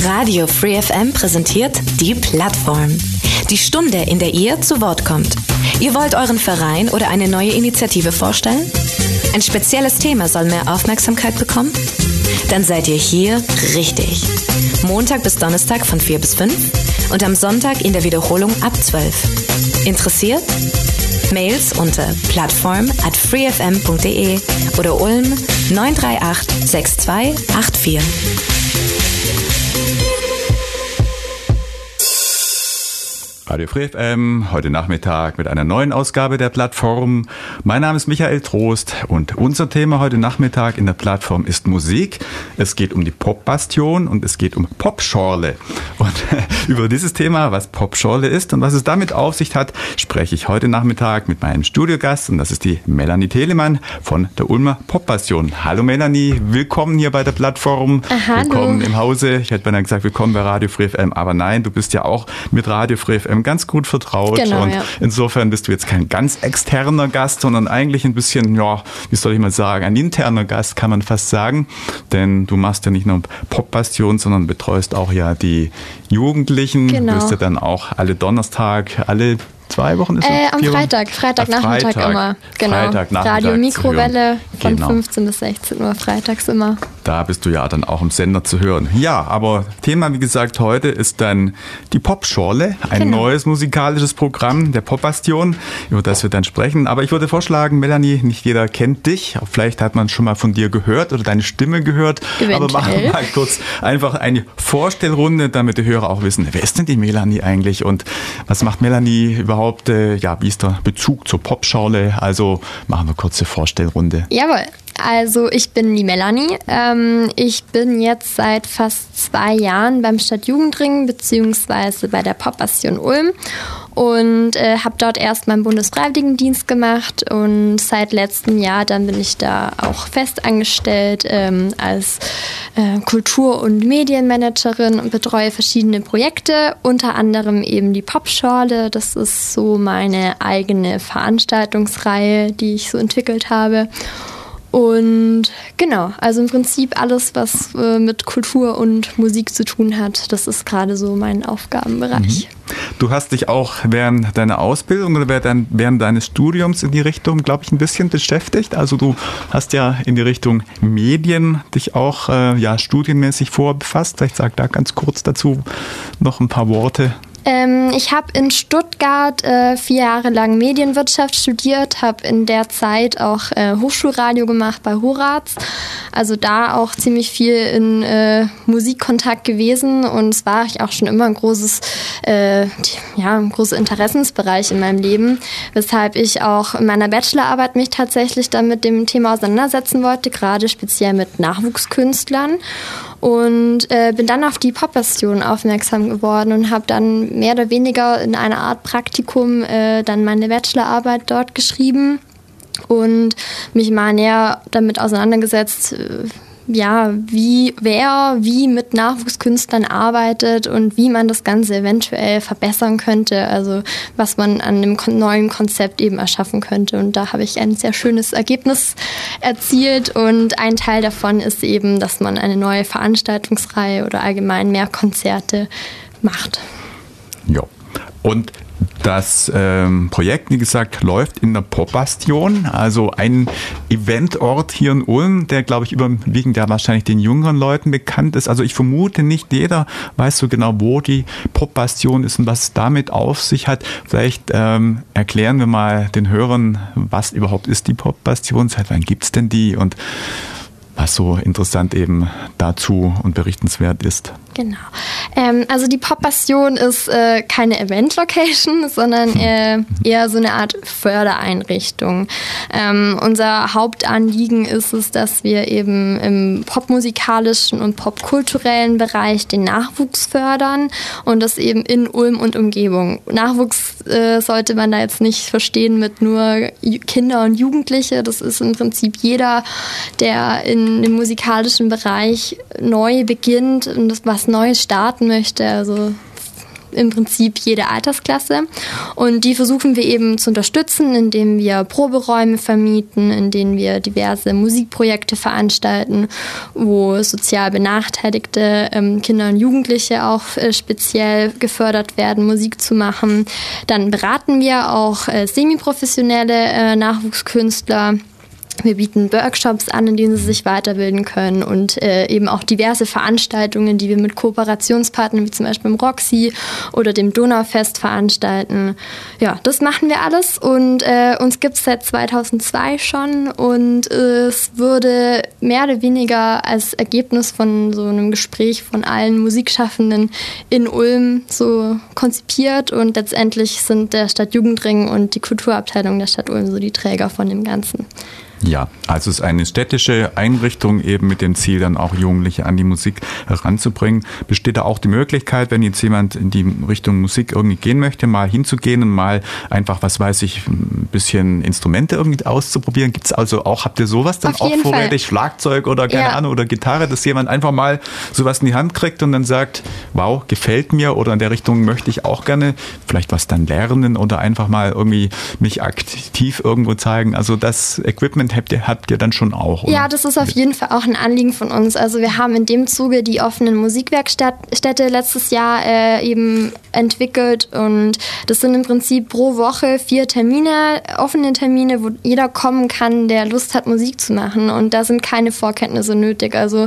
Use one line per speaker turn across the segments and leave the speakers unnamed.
Radio Free FM präsentiert die Plattform. Die Stunde, in der ihr zu Wort kommt. Ihr wollt euren Verein oder eine neue Initiative vorstellen? Ein spezielles Thema soll mehr Aufmerksamkeit bekommen? Dann seid ihr hier richtig. Montag bis Donnerstag von 4 bis 5 und am Sonntag in der Wiederholung ab 12. Interessiert? Mails unter plattform@freefm.de oder Ulm 938 6284.
Radio Free FM, heute Nachmittag mit einer neuen Ausgabe der Plattform. Mein Name ist Michael Trost und unser Thema heute Nachmittag in der Plattform ist Musik. Es geht um die Popbastion und es geht um Popschorle. Und über dieses Thema, was Popschorle ist und was es damit auf sich hat, spreche ich heute Nachmittag mit meinem Studiogast und das ist die Melanie Telemann von der Ulmer Popbastion. Hallo Melanie, willkommen hier bei der Plattform.
Hallo.
Willkommen im Hause. Ich hätte beinahe gesagt, willkommen bei Radio Free FM, aber nein, du bist ja auch mit Radio Free FM ganz gut vertraut.
Genau,
und
ja.
Insofern bist du jetzt kein ganz externer Gast, sondern eigentlich ein bisschen, ja, wie soll ich mal sagen, ein interner Gast, kann man fast sagen. Denn du machst ja nicht nur Popbastion, sondern betreust auch ja die Jugendlichen.
Genau.
Du bist ja dann auch alle Donnerstag, alle 2 Wochen ist es?
Am Freitagnachmittag immer. Genau.
Freitagnachmittag
Radio Mikrowelle von
genau.
15 bis 16 Uhr freitags immer.
Da bist du ja dann auch im Sender zu hören. Ja, aber Thema, wie gesagt, heute ist dann die Popschorle, ein neues musikalisches Programm der Popbastion, über das wir dann sprechen. Aber ich würde vorschlagen, Melanie, nicht jeder kennt dich. Vielleicht hat man schon mal von dir gehört oder deine Stimme gehört.
Eventuell.
Aber machen wir mal kurz einfach eine Vorstellrunde, damit die Hörer auch wissen, wer ist denn die Melanie eigentlich und was macht Melanie überhaupt? Ja, wie ist der Bezug zur Popschorle? Also machen wir kurze Vorstellrunde.
Jawohl. Also ich bin die Melanie. Ich bin jetzt seit fast 2 Jahren beim Stadtjugendring beziehungsweise bei der Popbastion Ulm und habe dort erst meinen Bundesfreiwilligendienst gemacht und seit letztem Jahr dann bin ich da auch fest angestellt als Kultur- und Medienmanagerin und betreue verschiedene Projekte, unter anderem eben die Popschorle. Das ist so meine eigene Veranstaltungsreihe, die ich so entwickelt habe. Und genau, also im Prinzip alles, was mit Kultur und Musik zu tun hat, das ist gerade so mein Aufgabenbereich.
Du hast dich auch während deiner Ausbildung oder während deines Studiums in die Richtung, glaube ich, ein bisschen beschäftigt. Also du hast ja in die Richtung Medien dich auch studienmäßig vorbefasst. Vielleicht sag da ganz kurz dazu noch ein paar Worte.
Ich habe in Stuttgart 4 Jahre lang Medienwirtschaft studiert, habe in der Zeit auch Hochschulradio gemacht bei Horaz. Also da auch ziemlich viel in Musikkontakt gewesen und es war auch schon immer ein großer Interessensbereich in meinem Leben, weshalb ich auch in meiner Bachelorarbeit mich tatsächlich dann mit dem Thema auseinandersetzen wollte, gerade speziell mit Nachwuchskünstlern. Und bin dann auf die Popbastion aufmerksam geworden und habe dann mehr oder weniger in einerArt Praktikum dann meine Bachelorarbeit dort geschrieben und mich mal näher damit auseinandergesetzt, wie mit Nachwuchskünstlern arbeitet und wie man das Ganze eventuell verbessern könnte, also was man an einem neuen Konzept eben erschaffen könnte. Und da habe ich ein sehr schönes Ergebnis erzielt und ein Teil davon ist eben, dass man eine neue Veranstaltungsreihe oder allgemein mehr Konzerte macht.
Ja, und das Projekt, wie gesagt, läuft in der Popbastion, also ein Eventort hier in Ulm, der, glaube ich, überwiegend ja wahrscheinlich den jüngeren Leuten bekannt ist. Also ich vermute, nicht jeder weiß so genau, wo die Popbastion ist und was es damit auf sich hat. Vielleicht erklären wir mal den Hörern, was überhaupt ist die Popbastion, seit wann gibt es denn die und was so interessant eben dazu und berichtenswert ist.
Genau. Also die Popbastion ist keine Event-Location, sondern eher so eine Art Fördereinrichtung. Unser Hauptanliegen ist es, dass wir eben im popmusikalischen und popkulturellen Bereich den Nachwuchs fördern und das eben in Ulm und Umgebung. Nachwuchs sollte man da jetzt nicht verstehen mit nur Kinder und Jugendliche. Das ist im Prinzip jeder, der in dem musikalischen Bereich neu beginnt und was Neues starten möchte. Also im Prinzip jede Altersklasse. Und die versuchen wir eben zu unterstützen, indem wir Proberäume vermieten, indem wir diverse Musikprojekte veranstalten, wo sozial benachteiligte Kinder und Jugendliche auch speziell gefördert werden, Musik zu machen. Dann beraten wir auch semiprofessionelle Nachwuchskünstler. Wir bieten Workshops an, in denen sie sich weiterbilden können und eben auch diverse Veranstaltungen, die wir mit Kooperationspartnern wie zum Beispiel dem Roxy oder dem Donaufest veranstalten. Ja, das machen wir alles und uns gibt es seit 2002 schon und es wurde mehr oder weniger als Ergebnis von so einem Gespräch von allen Musikschaffenden in Ulm so konzipiert und letztendlich sind der Stadtjugendring und die Kulturabteilung der Stadt Ulm so die Träger von dem Ganzen.
Ja, also es ist eine städtische Einrichtung eben mit dem Ziel, dann auch Jugendliche an die Musik heranzubringen. Besteht da auch die Möglichkeit, wenn jetzt jemand in die Richtung Musik irgendwie gehen möchte, mal hinzugehen und mal einfach, was weiß ich, ein bisschen Instrumente irgendwie auszuprobieren? Gibt's also auch, habt ihr sowas dann auch vorrätig, Schlagzeug oder keine Ahnung oder Gitarre, dass jemand einfach mal sowas in die Hand kriegt und dann sagt, wow, gefällt mir oder in der Richtung möchte ich auch gerne vielleicht was dann lernen oder einfach mal irgendwie mich aktiv irgendwo zeigen. Also das Equipment habt ihr dann schon auch, oder?
Ja, das ist auf jeden Fall auch ein Anliegen von uns. Also wir haben in dem Zuge die offenen Musikwerkstätte letztes Jahr eben entwickelt und das sind im Prinzip pro Woche 4 Termine, offene Termine, wo jeder kommen kann, der Lust hat, Musik zu machen und da sind keine Vorkenntnisse nötig. Also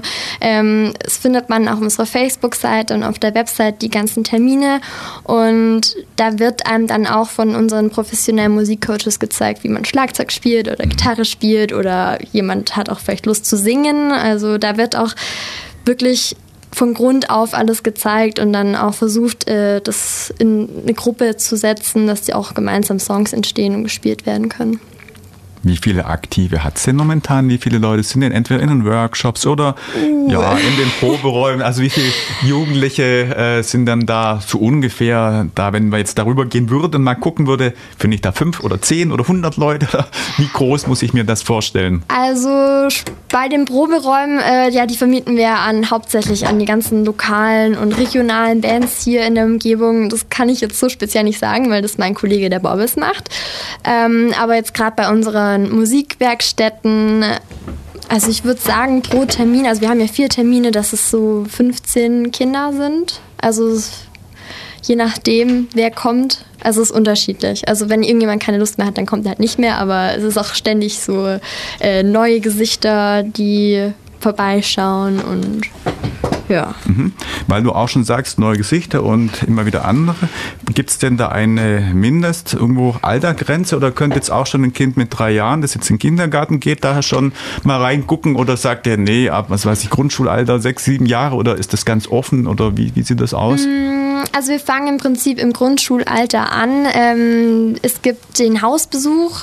es findet man auf unserer Facebook-Seite und auf der Website die ganzen Termine und da wird einem dann auch von unseren professionellen Musikcoaches gezeigt, wie man Schlagzeug spielt oder Gitarre spielt oder jemand hat auch vielleicht Lust zu singen. Also da wird auch wirklich von Grund auf alles gezeigt und dann auch versucht, das in eine Gruppe zu setzen, dass die auch gemeinsam Songs entstehen und gespielt werden können.
Wie viele Aktive hat es denn momentan? Wie viele Leute sind denn entweder in den Workshops oder ja, in den Proberäumen? Also wie viele Jugendliche sind dann da so ungefähr da, wenn wir jetzt darüber gehen würden und mal gucken würde, finde ich da 5 oder 10 oder 100 Leute? Wie groß muss ich mir das vorstellen?
Also bei den Proberäumen, die vermieten wir hauptsächlich an die ganzen lokalen und regionalen Bands hier in der Umgebung. Das kann ich jetzt so speziell nicht sagen, weil das mein Kollege der Bobbes macht. Aber jetzt gerade bei unseren Musikwerkstätten, also ich würde sagen pro Termin, also wir haben ja 4 Termine, dass es so 15 Kinder sind, also je nachdem, wer kommt, also es ist unterschiedlich. Also wenn irgendjemand keine Lust mehr hat, dann kommt er halt nicht mehr, aber es ist auch ständig so neue Gesichter, die vorbeischauen und ja.
Weil du auch schon sagst, neue Gesichter und immer wieder andere. Gibt es denn da eine Altergrenze oder könnte jetzt auch schon ein Kind mit 3 Jahren, das jetzt in den Kindergarten geht, da schon mal reingucken oder sagt der, nee, ab, was weiß ich, Grundschulalter 6, 7 Jahre oder ist das ganz offen oder wie sieht das aus?
Also wir fangen im Prinzip im Grundschulalter an. Es gibt den Hausbesuch,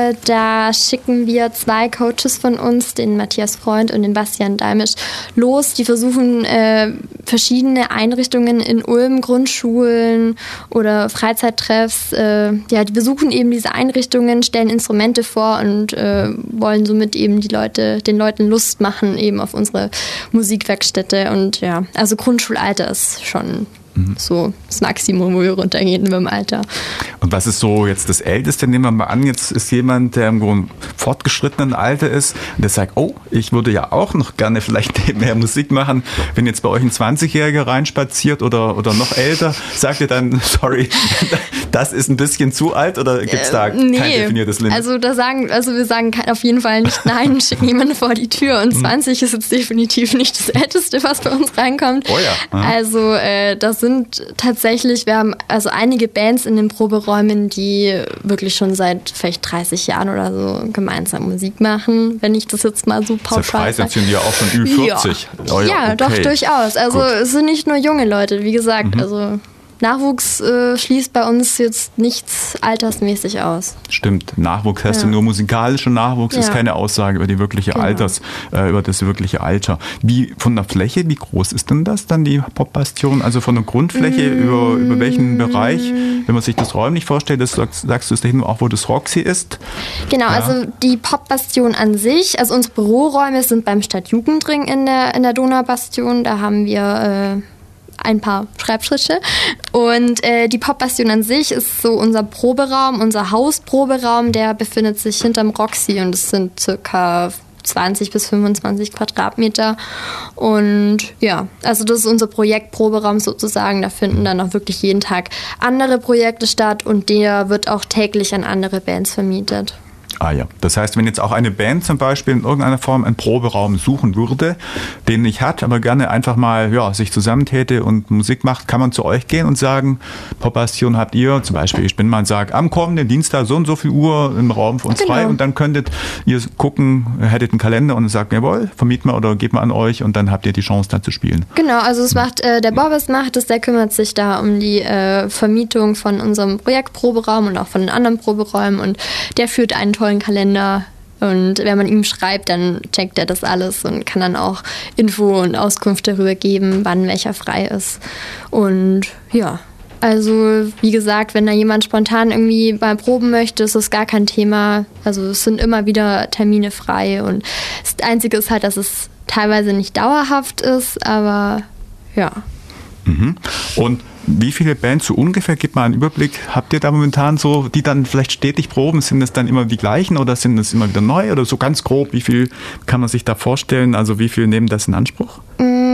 da schicken wir 2 Coaches von uns, den Matthias Freund und den Bastian Dalmisch, los. Die versuchen verschiedene Einrichtungen in Ulm, Grundschulen oder Freizeittreffs, die besuchen eben diese Einrichtungen, stellen Instrumente vor und wollen somit eben den Leuten Lust machen eben auf unsere Musikwerkstätte und ja, also Grundschulalter ist schon so das Maximum, wo wir runtergehen mit dem Alter.
Und was ist so jetzt das Älteste? Nehmen wir mal an, jetzt ist jemand, der im fortgeschrittenen Alter ist und der sagt, oh, ich würde ja auch noch gerne vielleicht mehr Musik machen. Wenn jetzt bei euch ein 20-Jähriger reinspaziert oder noch älter, sagt ihr dann, sorry, das ist ein bisschen zu alt oder gibt es da kein definiertes Limit?
Also wir sagen auf jeden Fall nicht nein, schicken jemanden vor die Tür und 20 ist jetzt definitiv nicht das Älteste, was bei uns reinkommt.
Oh ja. Aha.
Also das sind tatsächlich, wir haben also einige Bands in den Proberäumen, die wirklich schon seit vielleicht 30 Jahren oder so gemeinsam Musik machen, wenn ich das jetzt mal so pauschal sage.
Sind die ja auch schon Ü40.
Ja,
oh ja,
okay. Doch, durchaus. Also
Gut.
Es sind nicht nur junge Leute, wie gesagt, also Nachwuchs schließt bei uns jetzt nichts altersmäßig aus.
Stimmt, Nachwuchs heißt ja nur musikalischer Nachwuchs, ist keine Aussage über die wirkliche über das wirkliche Alter. Wie von der Fläche, wie groß ist denn das dann, die Popbastion? Also von der Grundfläche über welchen Bereich? Wenn man sich das räumlich vorstellt, das sagst du es nicht nur auch, wo das Roxy ist?
Genau, also die Popbastion an sich, also unsere Büroräume sind beim Stadtjugendring in der Donaubastion, da haben wir ein paar Schreibschritte. Und die Popbastion an sich ist so unser Proberaum, unser Hausproberaum, der befindet sich hinterm Roxy und es sind circa 20 bis 25 Quadratmeter. Und ja, also das ist unser Projektproberaum sozusagen. Da finden dann auch wirklich jeden Tag andere Projekte statt und der wird auch täglich an andere Bands vermietet.
Ah ja, das heißt, wenn jetzt auch eine Band zum Beispiel in irgendeiner Form einen Proberaum suchen würde, den nicht hat, aber gerne einfach mal sich zusammentäte und Musik macht, kann man zu euch gehen und sagen, Popbastion habt ihr, zum Beispiel, ich bin mal und sage, am kommenden Dienstag so und so viel Uhr im Raum für uns frei und dann könntet ihr gucken, hättet einen Kalender und sagt, jawohl, vermiet mal oder gebt mal an euch und dann habt ihr die Chance da zu spielen.
Genau, also es macht, der Bobbes macht es, der kümmert sich da um die Vermietung von unserem Projektproberaum und auch von den anderen Proberäumen und der führt einen tollen Kalender und wenn man ihm schreibt, dann checkt er das alles und kann dann auch Info und Auskunft darüber geben, wann welcher frei ist. Und ja, also wie gesagt, wenn da jemand spontan irgendwie mal proben möchte, ist das gar kein Thema. Also es sind immer wieder Termine frei und das Einzige ist halt, dass es teilweise nicht dauerhaft ist, aber ja.
Mhm. Und wie viele Bands so ungefähr, gibt mal einen Überblick, habt ihr da momentan so, die dann vielleicht stetig proben? Sind es dann immer die gleichen oder sind es immer wieder neu? Oder so ganz grob, wie viel kann man sich da vorstellen? Also wie viel nehmen das in Anspruch?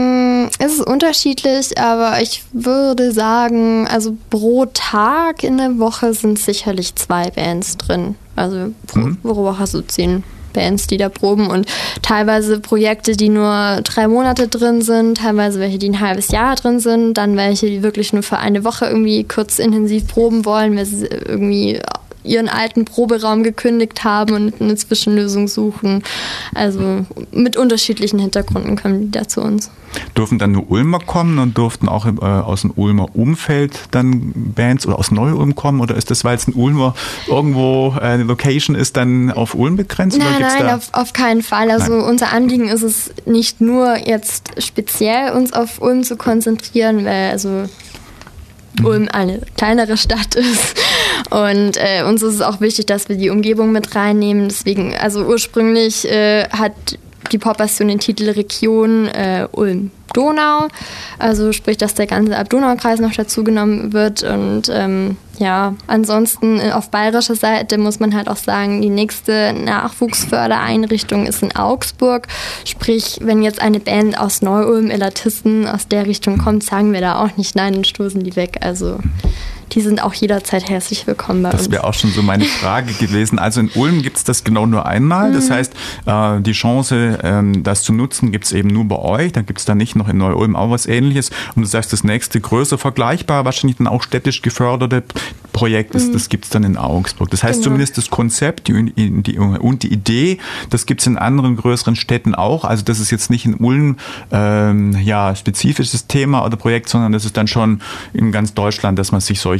Es ist unterschiedlich, aber ich würde sagen, also pro Tag in der Woche sind sicherlich 2 Bands drin. Also pro Woche hast du 10 Bands, die da proben und teilweise Projekte, die nur 3 Monate drin sind, teilweise welche, die ein halbes Jahr drin sind, dann welche, die wirklich nur für eine Woche irgendwie kurz intensiv proben wollen, weil sie irgendwie ihren alten Proberaum gekündigt haben und eine Zwischenlösung suchen. Also mit unterschiedlichen Hintergründen kommen die da zu uns.
Dürfen dann nur Ulmer kommen und durften auch aus dem Ulmer Umfeld dann Bands oder aus Neu-Ulm kommen? Oder ist das, weil es ein Ulmer irgendwo eine Location ist, dann auf Ulm begrenzt?
Nein, auf keinen Fall. Also unser Anliegen ist es nicht nur jetzt speziell uns auf Ulm zu konzentrieren, weil also Ulm eine kleinere Stadt ist. Und uns ist es auch wichtig, dass wir die Umgebung mit reinnehmen. Deswegen, also ursprünglich hat die Popbastion den Titel Region Ulm-Donau. Also sprich, dass der ganze Elb-Donau-Kreis noch dazugenommen wird. Und ansonsten auf bayerischer Seite muss man halt auch sagen, die nächste Nachwuchsfördereinrichtung ist in Augsburg. Sprich, wenn jetzt eine Band aus Neu-Ulm, Ellatisten aus der Richtung kommt, sagen wir da auch nicht nein und stoßen die weg. Also die sind auch jederzeit herzlich willkommen bei uns.
Das wäre auch schon so meine Frage gewesen. Also in Ulm gibt es das genau nur einmal. Das heißt, die Chance, das zu nutzen, gibt es eben nur bei euch. Da gibt es dann nicht noch in Neu-Ulm auch was Ähnliches. Und du sagst, das nächste größer vergleichbar, wahrscheinlich dann auch städtisch geförderte Projekt ist, das gibt es dann in Augsburg. Das heißt zumindest das Konzept und die Idee, das gibt es in anderen größeren Städten auch. Also das ist jetzt nicht in Ulm spezifisches Thema oder Projekt, sondern das ist dann schon in ganz Deutschland, dass man sich solche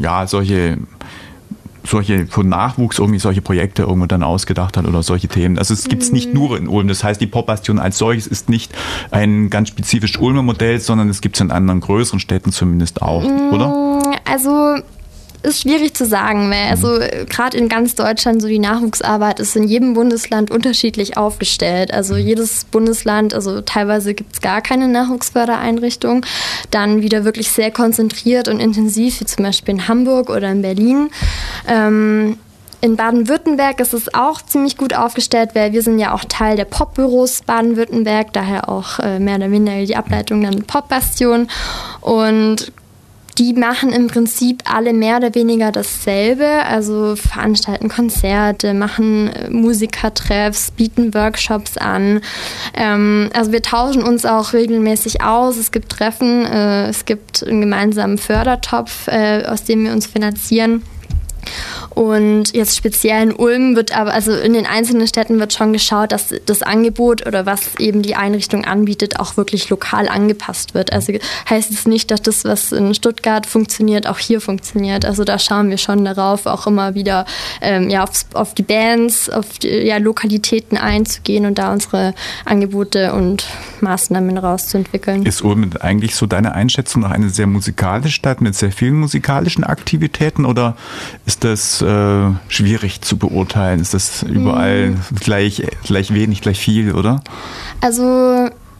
für Nachwuchs irgendwie solche Projekte irgendwo dann ausgedacht hat oder solche Themen. Also es gibt es nicht nur in Ulm. Das heißt, die Popbastion als solches ist nicht ein ganz spezifisch Ulmer Modell, sondern es gibt es in anderen größeren Städten zumindest auch, oder?
Also ist schwierig zu sagen, weil also gerade in ganz Deutschland so die Nachwuchsarbeit ist in jedem Bundesland unterschiedlich aufgestellt. Also jedes Bundesland, also teilweise gibt es gar keine Nachwuchsfördereinrichtung, dann wieder wirklich sehr konzentriert und intensiv, wie zum Beispiel in Hamburg oder in Berlin. In Baden-Württemberg ist es auch ziemlich gut aufgestellt, weil wir sind ja auch Teil der Popbüros Baden-Württemberg, daher auch mehr oder weniger die Ableitung dann Popbastion und die machen im Prinzip alle mehr oder weniger dasselbe, also veranstalten Konzerte, machen Musikertreffs, bieten Workshops an. Also wir tauschen uns auch regelmäßig aus, es gibt Treffen, es gibt einen gemeinsamen Fördertopf, aus dem wir uns finanzieren. Und jetzt speziell in Ulm wird aber, also in den einzelnen Städten wird schon geschaut, dass das Angebot oder was eben die Einrichtung anbietet, auch wirklich lokal angepasst wird. Also heißt es nicht, dass das, was in Stuttgart funktioniert, auch hier funktioniert. Also da schauen wir schon darauf, auch immer wieder auf die Bands, auf die Lokalitäten einzugehen und da unsere Angebote und Maßnahmen rauszuentwickeln.
Ist Ulm eigentlich so deine Einschätzung noch eine sehr musikalische Stadt mit sehr vielen musikalischen Aktivitäten oder ist das schwierig zu beurteilen? Ist das überall gleich wenig, gleich viel, oder?
Also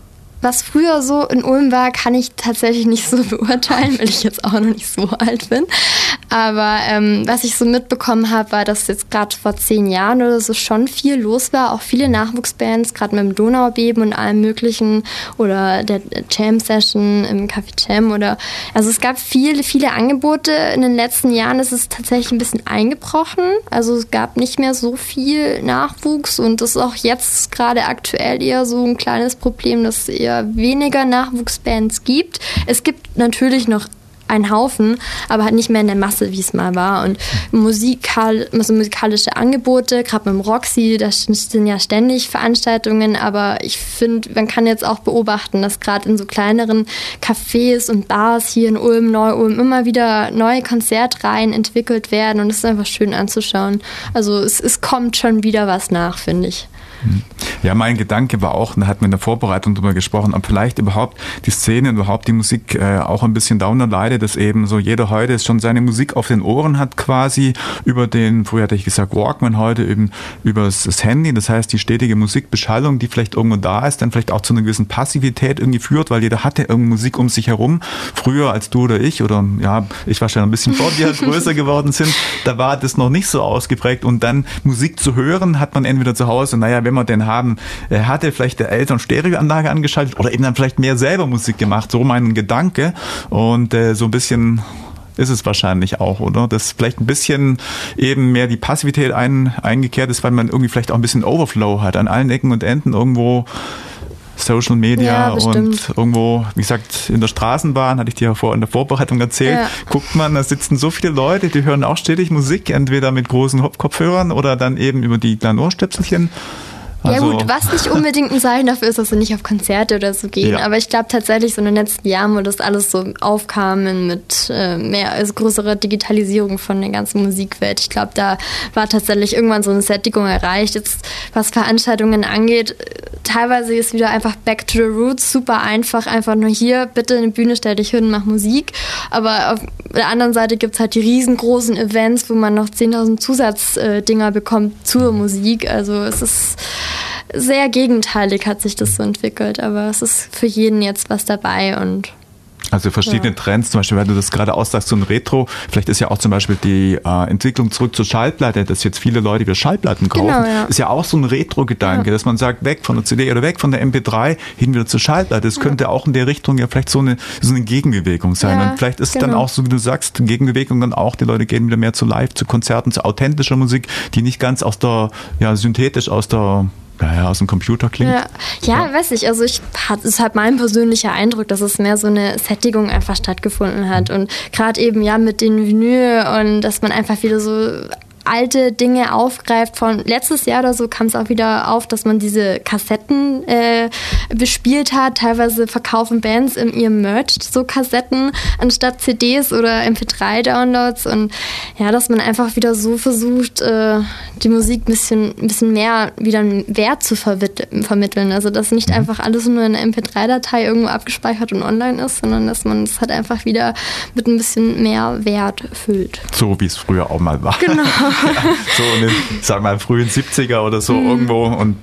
was früher so in Ulm war, kann ich tatsächlich nicht so beurteilen, weil ich jetzt auch noch nicht so alt bin. Aber was ich so mitbekommen habe, war, dass jetzt gerade vor 10 Jahren oder so schon viel los war. Auch viele Nachwuchsbands, gerade mit dem Donaubeben und allem Möglichen oder der Jam-Session im Café Jam also es gab viele Angebote. In den letzten Jahren ist es tatsächlich ein bisschen eingebrochen. Also es gab nicht mehr so viel Nachwuchs und das ist auch jetzt gerade aktuell eher so ein kleines Problem, dass es eher weniger Nachwuchsbands gibt. Es gibt natürlich noch ein Haufen, aber halt nicht mehr in der Masse, wie es mal war. Und musikalische Angebote, gerade mit dem Roxy, da sind ja ständig Veranstaltungen, aber ich finde, man kann jetzt auch beobachten, dass gerade in so kleineren Cafés und Bars hier in Ulm, Neu-Ulm immer wieder neue Konzertreihen entwickelt werden und es ist einfach schön anzuschauen. Also es kommt schon wieder was nach, finde ich.
Ja, mein Gedanke war auch, da hatten wir in der Vorbereitung drüber gesprochen, ob vielleicht überhaupt die Szene, überhaupt die Musik auch ein bisschen darunter leidet, dass eben so jeder heute schon seine Musik auf den Ohren hat quasi über früher hatte ich gesagt Walkman, heute eben über das Handy. Das heißt, die stetige Musikbeschallung, die vielleicht irgendwo da ist, dann vielleicht auch zu einer gewissen Passivität irgendwie führt, weil jeder hatte irgendwie Musik um sich herum. Früher als du oder ich ich war schon ein bisschen vor dir, größer geworden sind, da war das noch nicht so ausgeprägt und dann Musik zu hören, hat man entweder zu Hause, wenn wir den haben, hatte vielleicht der Eltern Stereoanlage angeschaltet oder eben dann vielleicht mehr selber Musik gemacht, so mein Gedanke und so ein bisschen ist es wahrscheinlich auch, oder? Dass vielleicht ein bisschen eben mehr die Passivität eingekehrt ist, weil man irgendwie vielleicht auch ein bisschen Overflow hat an allen Ecken und Enden irgendwo Social Media und irgendwo, wie gesagt, in der Straßenbahn, hatte ich dir ja vorhin in der Vorbereitung erzählt, guckt man, da sitzen so viele Leute, die hören auch stetig Musik, entweder mit großen Kopfhörern oder dann eben über die kleinen Ohrstöpselchen.
Also, ja gut, was nicht unbedingt ein Zeichen dafür ist, dass wir nicht auf Konzerte oder so gehen. Ja. Aber ich glaube tatsächlich so in den letzten Jahren, wo das alles so aufkam mit größerer Digitalisierung von der ganzen Musikwelt. Ich glaube, da war tatsächlich irgendwann so eine Sättigung erreicht. Jetzt, was Veranstaltungen angeht, teilweise ist wieder einfach back to the roots, super einfach nur hier, bitte eine Bühne, stell dich hin, mach Musik. Aber auf der anderen Seite gibt es halt die riesengroßen Events, wo man noch 10.000 Zusatzdinger bekommt zur Musik. Also es ist sehr gegenteilig hat sich das so entwickelt, aber es ist für jeden jetzt was dabei und
also verschiedene Trends, zum Beispiel, weil du das gerade aussagst, so ein Retro, vielleicht ist ja auch zum Beispiel die Entwicklung zurück zur Schallplatte, dass jetzt viele Leute wieder Schallplatten kaufen, ist ja auch so ein Retro-Gedanke, dass man sagt, weg von der CD oder weg von der MP3, hin wieder zur Schallplatte. Das könnte auch in der Richtung ja vielleicht so eine Gegenbewegung sein. Und vielleicht ist dann auch, so wie du sagst, eine Gegenbewegung dann auch, die Leute gehen wieder mehr zu Live, zu Konzerten, zu authentischer Musik, die nicht ganz synthetisch aus dem Computer klingt.
Ja, weiß ich. Also es ist halt mein persönlicher Eindruck, dass es mehr so eine Sättigung einfach stattgefunden hat. Und gerade eben mit den Vinyl und dass man einfach wieder so alte Dinge aufgreift. Von letztes Jahr oder so kam es auch wieder auf, dass man diese Kassetten bespielt hat. Teilweise verkaufen Bands in ihrem Merch so Kassetten anstatt CDs oder MP3-Downloads. Und ja, dass man einfach wieder so versucht, die Musik ein bisschen mehr wieder einen Wert zu vermitteln. Also dass nicht einfach alles nur in einer MP3-Datei irgendwo abgespeichert und online ist, sondern dass man es halt einfach wieder mit ein bisschen mehr Wert füllt.
So wie es früher auch mal war.
Genau.
So in den, sag mal, frühen 70er oder so irgendwo und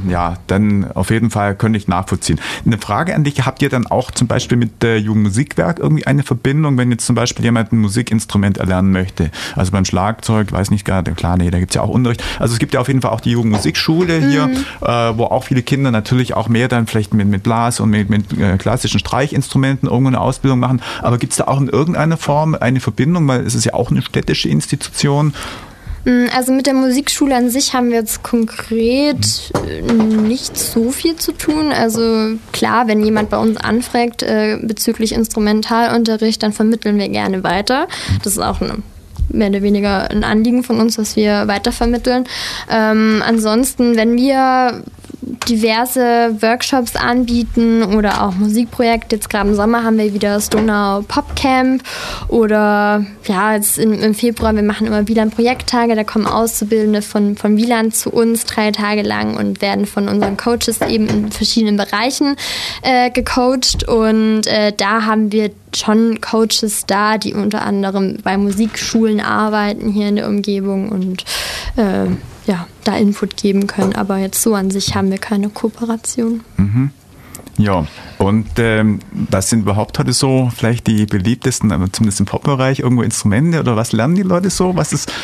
dann auf jeden Fall könnte ich nachvollziehen. Eine Frage an dich, habt ihr dann auch zum Beispiel mit der Jugendmusikwerk irgendwie eine Verbindung, wenn jetzt zum Beispiel jemand ein Musikinstrument erlernen möchte? Also beim Schlagzeug, weiß nicht gar, klar, da gibt es ja auch Unterricht. Also es gibt ja auf jeden Fall auch die Jugendmusikschule hier, wo auch viele Kinder natürlich auch mehr dann vielleicht mit Blas und mit klassischen Streichinstrumenten irgendwo eine Ausbildung machen. Aber gibt es da auch in irgendeiner Form eine Verbindung, weil es ist ja auch eine städtische Institution?
Also mit der Musikschule an sich haben wir jetzt konkret nicht so viel zu tun. Also klar, wenn jemand bei uns anfragt bezüglich Instrumentalunterricht, dann vermitteln wir gerne weiter. Das ist auch mehr oder weniger ein Anliegen von uns, was wir weitervermitteln. Ansonsten, wenn wir diverse Workshops anbieten oder auch Musikprojekte. Jetzt gerade im Sommer haben wir wieder das Donau Pop Camp oder jetzt im Februar, wir machen immer wieder Projekttage, da kommen Auszubildende von Wieland zu uns 3 Tage lang und werden von unseren Coaches eben in verschiedenen Bereichen gecoacht und da haben wir schon Coaches da, die unter anderem bei Musikschulen arbeiten hier in der Umgebung und da Input geben können. Aber jetzt so an sich haben wir keine Kooperation.
Mhm. Ja, und was sind überhaupt heute so vielleicht die beliebtesten, aber zumindest im Pop-Bereich, irgendwo Instrumente oder was lernen die Leute so? Was ist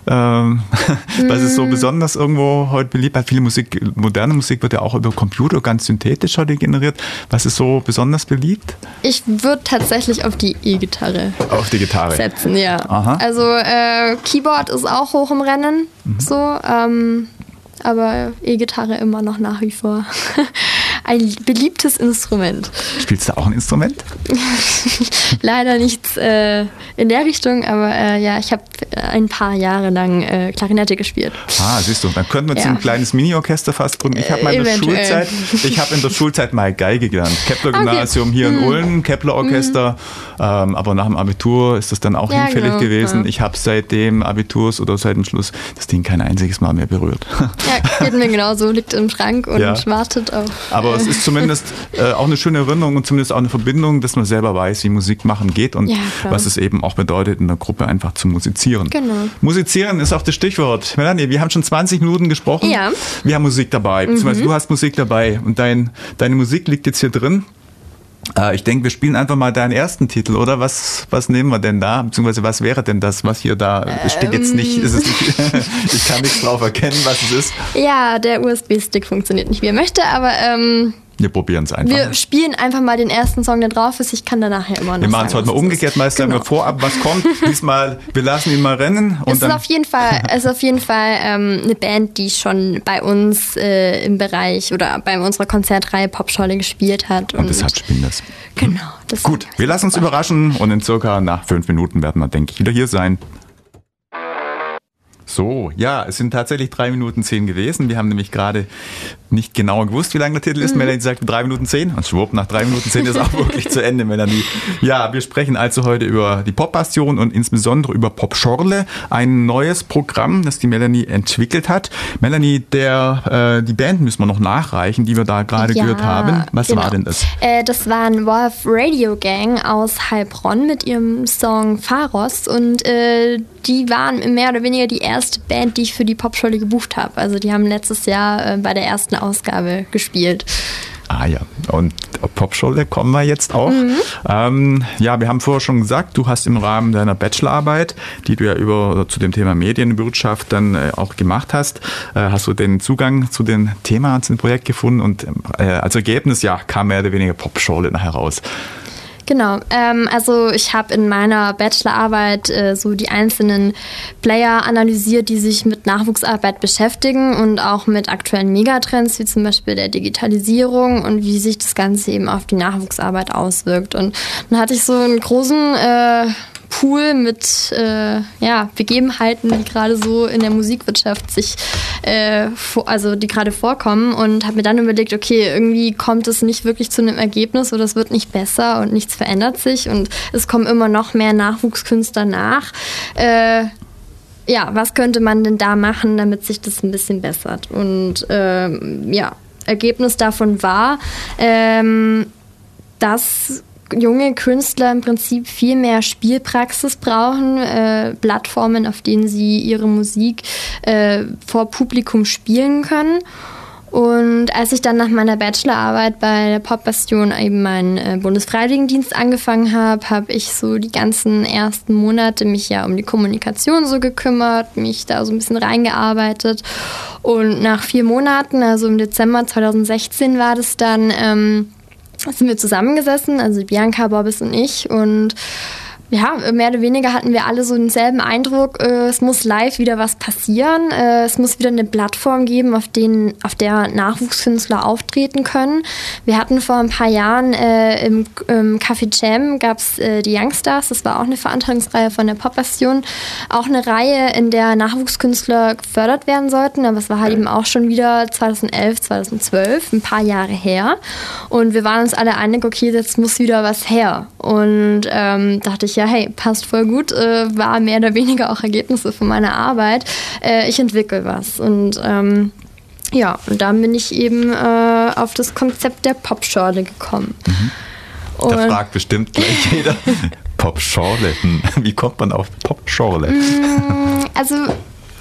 so besonders irgendwo heute beliebt? Weil viele moderne Musik wird ja auch über Computer ganz synthetisch heute generiert. Was ist so besonders beliebt?
Ich würde tatsächlich auf die E-Gitarre setzen, ja.
Aha.
Also Keyboard ist auch hoch im Rennen, so, aber E-Gitarre immer noch nach wie vor ein beliebtes Instrument.
Spielst du auch ein Instrument?
Leider nichts in der Richtung, aber ja, ich habe ein paar Jahre lang Klarinette gespielt.
Siehst du, dann könnten wir jetzt ein kleines Mini-Orchester fast gründen. Ich habe in der Schulzeit mal Geige gelernt. Kepler-Gymnasium hier in Ulm, Kepler-Orchester. Aber nach dem Abitur ist das dann auch hinfällig gewesen. Ja. Ich habe seit dem Abiturs oder seit dem Schluss das Ding kein einziges Mal mehr berührt.
Ja, geht mir genauso, liegt im Schrank und wartet auf.
Aber es ist zumindest auch eine schöne Erinnerung und zumindest auch eine Verbindung, dass man selber weiß, wie Musik machen geht und was es eben auch bedeutet, in der Gruppe einfach zu musizieren.
Genau.
Musizieren ist auch das Stichwort. Melanie, wir haben schon 20 Minuten gesprochen. Ja. Wir haben Musik dabei, beziehungsweise du hast Musik dabei und deine Musik liegt jetzt hier drin. Ich denke, wir spielen einfach mal deinen ersten Titel, oder? Was nehmen wir denn da? Beziehungsweise was wäre denn das, was hier da steht jetzt nicht? Ist es nicht ich kann nichts drauf erkennen, was es ist.
Ja, der USB-Stick funktioniert nicht, wie er möchte, aber
wir probieren es einfach.
Wir spielen einfach mal den ersten Song, der drauf ist. Ich kann danach ja immer noch
Wir machen es heute mal umgekehrt, meist sagen wir vorab, was kommt. Diesmal, wir lassen ihn mal rennen. Und
es ist auf jeden Fall eine Band, die schon bei uns im Bereich oder bei unserer Konzertreihe Popschorle gespielt hat.
Und deshalb spielen wir es.
Genau.
Gut, wir lassen uns überraschen und in circa nach 5 Minuten werden wir, denke ich, wieder hier sein. So, ja, es sind tatsächlich 3 Minuten 10 gewesen. Wir haben nämlich gerade nicht genau gewusst, wie lang der Titel ist. Melanie sagte 3 Minuten 10 und schwupp, nach 3 Minuten 10 ist auch wirklich zu Ende, Melanie. Ja, wir sprechen also heute über die Popbastion und insbesondere über Popschorle, ein neues Programm, das die Melanie entwickelt hat. Melanie, die Band müssen wir noch nachreichen, die wir da gerade gehört haben. Was war denn das?
Das waren Wolf Radio Gang aus Heilbronn mit ihrem Song Pharos und die waren mehr oder weniger die erste Band, die ich für die Popschorle gebucht habe. Also die haben letztes Jahr bei der ersten Ausgabe gespielt.
Ah ja, und Popschorle kommen wir jetzt auch. Ja, wir haben vorher schon gesagt, du hast im Rahmen deiner Bachelorarbeit, die du ja zu dem Thema Medienwirtschaft dann auch gemacht hast, hast du den Zugang zu dem Thema, zu dem Projekt gefunden und als Ergebnis, kam mehr oder weniger Popschorle nachher raus.
Genau, also ich habe in meiner Bachelorarbeit so die einzelnen Player analysiert, die sich mit Nachwuchsarbeit beschäftigen und auch mit aktuellen Megatrends, wie zum Beispiel der Digitalisierung und wie sich das Ganze eben auf die Nachwuchsarbeit auswirkt. Und dann hatte ich so einen großen Pool mit Begebenheiten, die gerade so in der Musikwirtschaft die gerade vorkommen und habe mir dann überlegt, okay, irgendwie kommt es nicht wirklich zu einem Ergebnis oder es wird nicht besser und nichts verändert sich und es kommen immer noch mehr Nachwuchskünstler nach. Was könnte man denn da machen, damit sich das ein bisschen bessert? Und Ergebnis davon war, dass junge Künstler im Prinzip viel mehr Spielpraxis brauchen, Plattformen, auf denen sie ihre Musik vor Publikum spielen können. Und als ich dann nach meiner Bachelorarbeit bei der Popbastion eben meinen Bundesfreiwilligendienst angefangen habe, habe ich so die ganzen ersten Monate mich ja um die Kommunikation so gekümmert, mich da so ein bisschen reingearbeitet. Und nach 4 Monaten, also im Dezember 2016 war das dann, sind wir zusammengesessen, also Bianca, Bobbis und ich und mehr oder weniger hatten wir alle so denselben Eindruck, es muss live wieder was passieren, es muss wieder eine Plattform geben, auf der Nachwuchskünstler auftreten können. Wir hatten vor ein paar Jahren im Café Jam gab es die Youngstars, das war auch eine Veranstaltungsreihe von der Popbastion, auch eine Reihe, in der Nachwuchskünstler gefördert werden sollten, aber es war halt eben auch schon wieder 2011, 2012, ein paar Jahre her und wir waren uns alle einig, okay, jetzt muss wieder was her und dachte ich, passt voll gut, war mehr oder weniger auch Ergebnisse von meiner Arbeit. Ich entwickle was. Und und dann bin ich eben auf das Konzept der Popschorle gekommen.
Da fragt bestimmt gleich jeder, Popschorle, wie kommt man auf Popschorle?
Also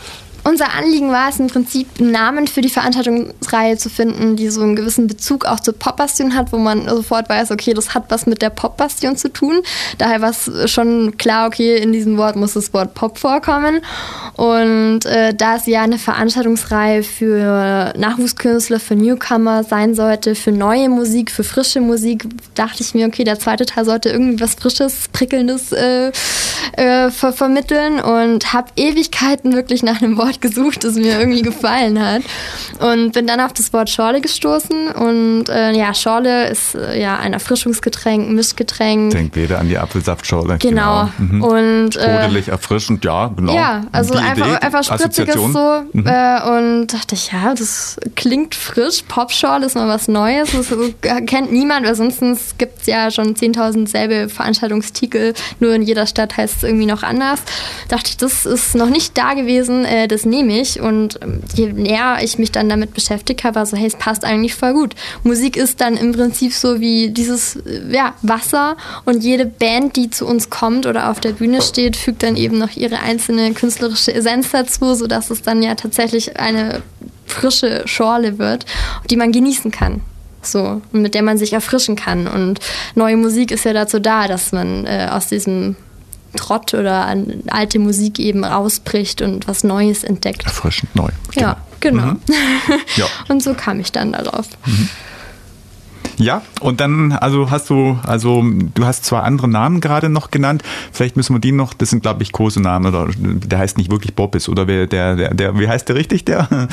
unser Anliegen war es im Prinzip, einen Namen für die Veranstaltungsreihe zu finden, die so einen gewissen Bezug auch zur Popbastion hat, wo man sofort weiß, okay, das hat was mit der Popbastion zu tun. Daher war es schon klar, okay, in diesem Wort muss das Wort Pop vorkommen. Und da es ja eine Veranstaltungsreihe für Nachwuchskünstler, für Newcomer sein sollte, für neue Musik, für frische Musik, dachte ich mir, okay, der zweite Teil sollte irgendwie was Frisches, Prickelndes vermitteln und habe Ewigkeiten wirklich nach einem Wort gesucht, das mir irgendwie gefallen hat. Und bin dann auf das Wort Schorle gestoßen. Und Schorle ist ein Erfrischungsgetränk, Mischgetränk.
Denkt wieder an die Apfelsaftschorle.
Genau.
Mhm.
Und
sprudelig, erfrischend, ja, genau.
Ja, also einfach spritziges so. Und dachte ich, ja, das klingt frisch. Popschorle ist mal was Neues. Das kennt niemand, weil sonst gibt es ja schon 10.000 selbe Veranstaltungstitel. Nur in jeder Stadt heißt es irgendwie noch anders. Dachte ich, das ist noch nicht da gewesen, das nehme ich. Und je näher ich mich dann damit beschäftigt habe, war so, hey, es passt eigentlich voll gut. Musik ist dann im Prinzip so wie dieses Wasser, und jede Band, die zu uns kommt oder auf der Bühne steht, fügt dann eben noch ihre einzelne künstlerische Essenz dazu, sodass es dann ja tatsächlich eine frische Schorle wird, die man genießen kann. So, und mit der man sich erfrischen kann. Und neue Musik ist ja dazu da, dass man aus diesem Trott oder an alte Musik eben rausbricht und was Neues entdeckt.
Erfrischend neu.
Ja, genau.
Mhm. Ja.
Und so kam ich dann darauf.
Mhm. Ja, und dann, du hast zwei andere Namen gerade noch genannt. Vielleicht müssen wir die noch, das sind, glaube ich, Kosenamen, oder der heißt nicht wirklich Bobbis, oder wie heißt der richtig,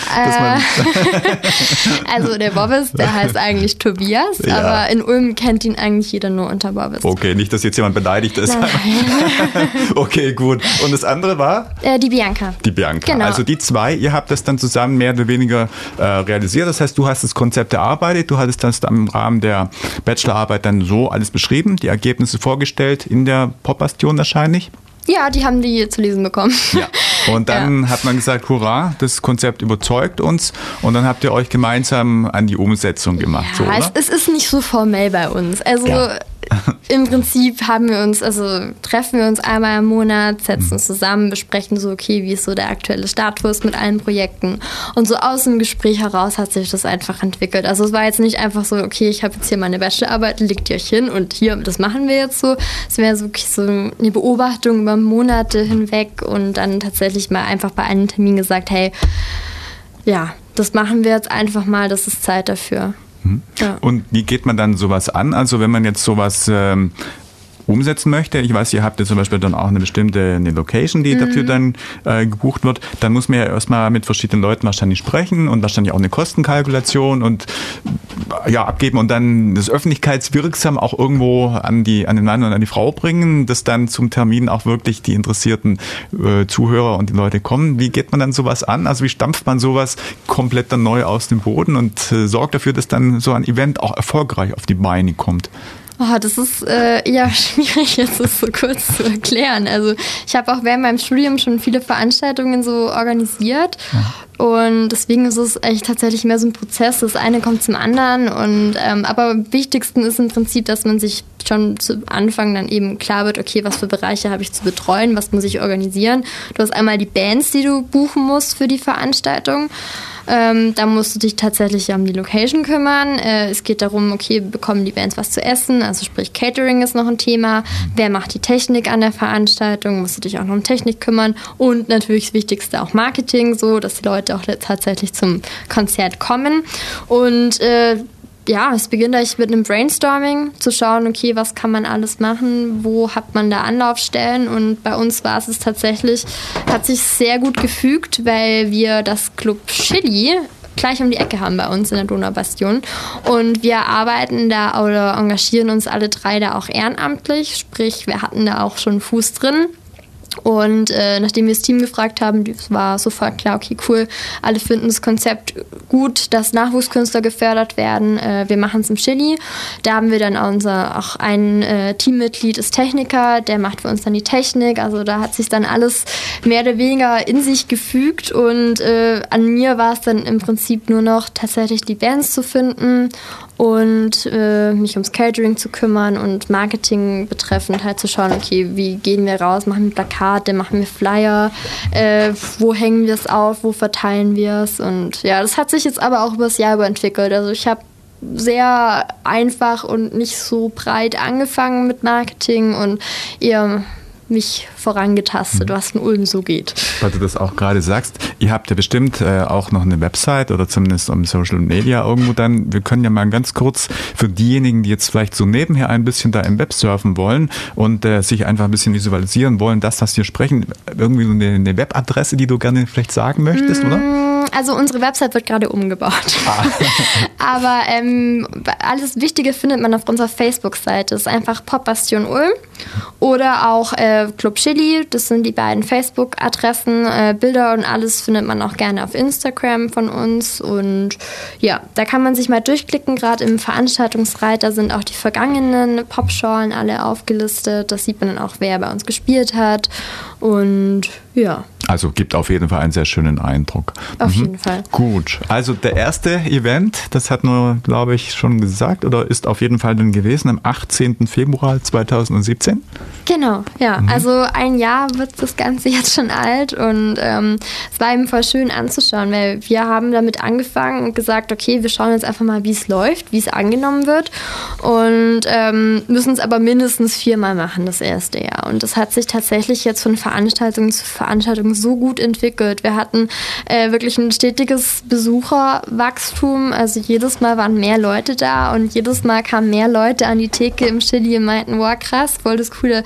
Also der Bobbis, der heißt eigentlich Tobias,
ja.
Aber in Ulm kennt ihn eigentlich jeder nur unter Bobbis.
Okay, nicht, dass jetzt jemand beleidigt ist.
Nein.
Okay, gut. Und das andere war?
Die Bianca.
Die Bianca.
Genau.
Also die zwei, ihr habt das dann zusammen mehr oder weniger realisiert. Das heißt, du hast das Konzept erarbeitet, du hattest das dann im Rahmen der Bachelorarbeit dann so alles beschrieben, die Ergebnisse vorgestellt in der Popbastion wahrscheinlich.
Ja, die haben die zu lesen bekommen.
Ja. Und dann hat man gesagt, hurra, das Konzept überzeugt uns. Und dann habt ihr euch gemeinsam an die Umsetzung gemacht.
Ja,
so, oder?
Es ist nicht so formell bei uns. Also im Prinzip treffen wir uns einmal im Monat, setzen uns zusammen, besprechen so, okay, wie ist so der aktuelle Status mit allen Projekten. Und so aus dem Gespräch heraus hat sich das einfach entwickelt. Also es war jetzt nicht einfach so, okay, ich habe jetzt hier meine Bachelorarbeit, legt ihr euch hin und hier, das machen wir jetzt so. Es wäre so, okay, so eine Beobachtung über Monate hinweg und dann tatsächlich mal einfach bei einem Termin gesagt, hey, ja, das machen wir jetzt einfach mal, das ist Zeit dafür. Ja.
Und wie geht man dann sowas an? Also wenn man jetzt sowas umsetzen möchte, ich weiß, ihr habt ja zum Beispiel dann auch eine Location, die dafür dann gebucht wird, dann muss man ja erstmal mit verschiedenen Leuten wahrscheinlich sprechen und wahrscheinlich auch eine Kostenkalkulation und abgeben und dann das öffentlichkeitswirksam auch irgendwo an den Mann und an die Frau bringen, dass dann zum Termin auch wirklich die interessierten Zuhörer und die Leute kommen. Wie geht man dann sowas an? Also wie stampft man sowas komplett dann neu aus dem Boden und sorgt dafür, dass dann so ein Event auch erfolgreich auf die Beine kommt?
Oh, das ist schwierig, jetzt das so kurz zu erklären. Also ich habe auch während meinem Studium schon viele Veranstaltungen so organisiert. Und deswegen ist es eigentlich tatsächlich mehr so ein Prozess. Das eine kommt zum anderen. Aber am wichtigsten ist im Prinzip, dass man sich schon zu Anfang dann eben klar wird, okay, was für Bereiche habe ich zu betreuen, was muss ich organisieren. Du hast einmal die Bands, die du buchen musst für die Veranstaltung. Da musst du dich tatsächlich um die Location kümmern. Es geht darum, okay, bekommen die Bands was zu essen, also sprich Catering ist noch ein Thema. Wer macht die Technik an der Veranstaltung? Musst du dich auch noch um Technik kümmern. Und natürlich das Wichtigste auch Marketing, so dass die Leute auch tatsächlich zum Konzert kommen. Und es beginnt eigentlich mit einem Brainstorming, zu schauen, okay, was kann man alles machen, wo hat man da Anlaufstellen, und bei uns war es tatsächlich, hat sich sehr gut gefügt, weil wir das Club Chili gleich um die Ecke haben bei uns in der Donaubastion, und wir arbeiten da oder engagieren uns alle drei da auch ehrenamtlich, sprich, wir hatten da auch schon Fuß drin. Und nachdem wir das Team gefragt haben, war sofort klar, okay, cool, alle finden das Konzept gut, dass Nachwuchskünstler gefördert werden. Wir machen es im Chili. Da haben wir dann auch ein Teammitglied, ist Techniker, der macht für uns dann die Technik. Also da hat sich dann alles mehr oder weniger in sich gefügt, und an mir war es dann im Prinzip nur noch tatsächlich die Bands zu finden und mich ums Catering zu kümmern und Marketing betreffend halt zu schauen, okay, wie gehen wir raus, machen wir Plakate, machen wir Flyer, wo hängen wir es auf, wo verteilen wir es, und ja, das hat sich jetzt aber auch über das Jahr entwickelt. Also ich habe sehr einfach und nicht so breit angefangen mit Marketing und eher mich vorangetastet, was in Ulm so geht.
Weil du das auch gerade sagst, ihr habt ja bestimmt auch noch eine Website oder zumindest am Social Media irgendwo dann. Wir können ja mal ganz kurz für diejenigen, die jetzt vielleicht so nebenher ein bisschen da im Web surfen wollen und sich einfach ein bisschen visualisieren wollen, das, was wir sprechen, irgendwie so eine Webadresse, die du gerne vielleicht sagen möchtest, oder?
Also unsere Website wird gerade umgebaut. Aber alles Wichtige findet man auf unserer Facebook-Seite. Das ist einfach Popbastion Ulm oder auch Club Chili. Das sind die beiden Facebook-Adressen. Bilder und alles findet man auch gerne auf Instagram von uns. Und ja, da kann man sich mal durchklicken. Gerade im Veranstaltungsreiter sind auch die vergangenen Popschorlen alle aufgelistet. Das sieht man dann auch, wer bei uns gespielt hat. Und ja.
Also gibt auf jeden Fall einen sehr schönen Eindruck.
Auf jeden Fall.
Gut, also der erste Event, das hat nur, glaube ich, schon gesagt, oder ist auf jeden Fall dann gewesen am 18. Februar 2017?
Genau, ja. Also ein Jahr wird das Ganze jetzt schon alt und es war eben voll schön anzuschauen, weil wir haben damit angefangen und gesagt, okay, wir schauen jetzt einfach mal, wie es läuft, wie es angenommen wird und müssen es aber mindestens 4-mal machen, das erste Jahr. Und das hat sich tatsächlich jetzt von Veranstaltung zu Veranstaltung so gut entwickelt. Wir hatten wirklich ein stetiges Besucherwachstum. Also jedes Mal waren mehr Leute da und jedes Mal kamen mehr Leute an die Theke im Chili und meinten, wow, krass, voll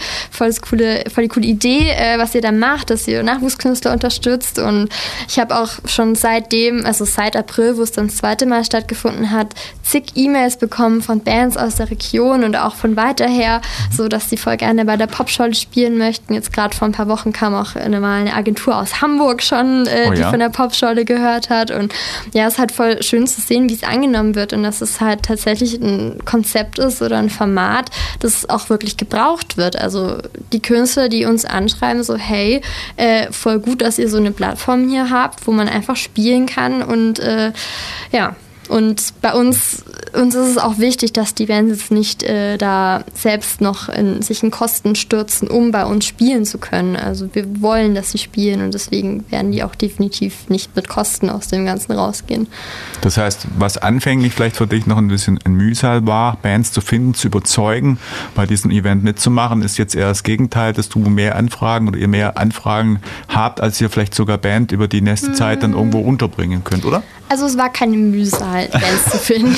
die coole Idee, was ihr da macht, dass ihr Nachwuchskünstler unterstützt. Und ich habe auch schon seitdem, also seit April, wo es dann das zweite Mal stattgefunden hat, zig E-Mails bekommen von Bands aus der Region und auch von weiter her, so dass sie voll gerne bei der Popschorle spielen möchten. Jetzt gerade vor ein paar Wochen kam auch eine Agentur aus Hamburg schon, die von der Popschorle gehört hat. Und ja, es ist halt voll schön zu sehen, wie es angenommen wird und dass es halt tatsächlich ein Konzept ist oder ein Format, das auch wirklich gebraucht wird. Also die Künstler, die uns anschreiben, so hey, voll gut, dass ihr so eine Plattform hier habt, wo man einfach spielen kann und ja. Und bei uns ist es auch wichtig, dass die Bands jetzt nicht da selbst noch sich in Kosten stürzen, um bei uns spielen zu können. Also wir wollen, dass sie spielen und deswegen werden die auch definitiv nicht mit Kosten aus dem Ganzen rausgehen.
Das heißt, was anfänglich vielleicht für dich noch ein bisschen ein Mühsal war, Bands zu finden, zu überzeugen, bei diesem Event mitzumachen, ist jetzt eher das Gegenteil, dass du mehr Anfragen oder ihr mehr Anfragen habt, als ihr vielleicht sogar Band über die nächste Zeit dann irgendwo unterbringen könnt, oder?
Also es war keine Mühsal, Bands zu finden.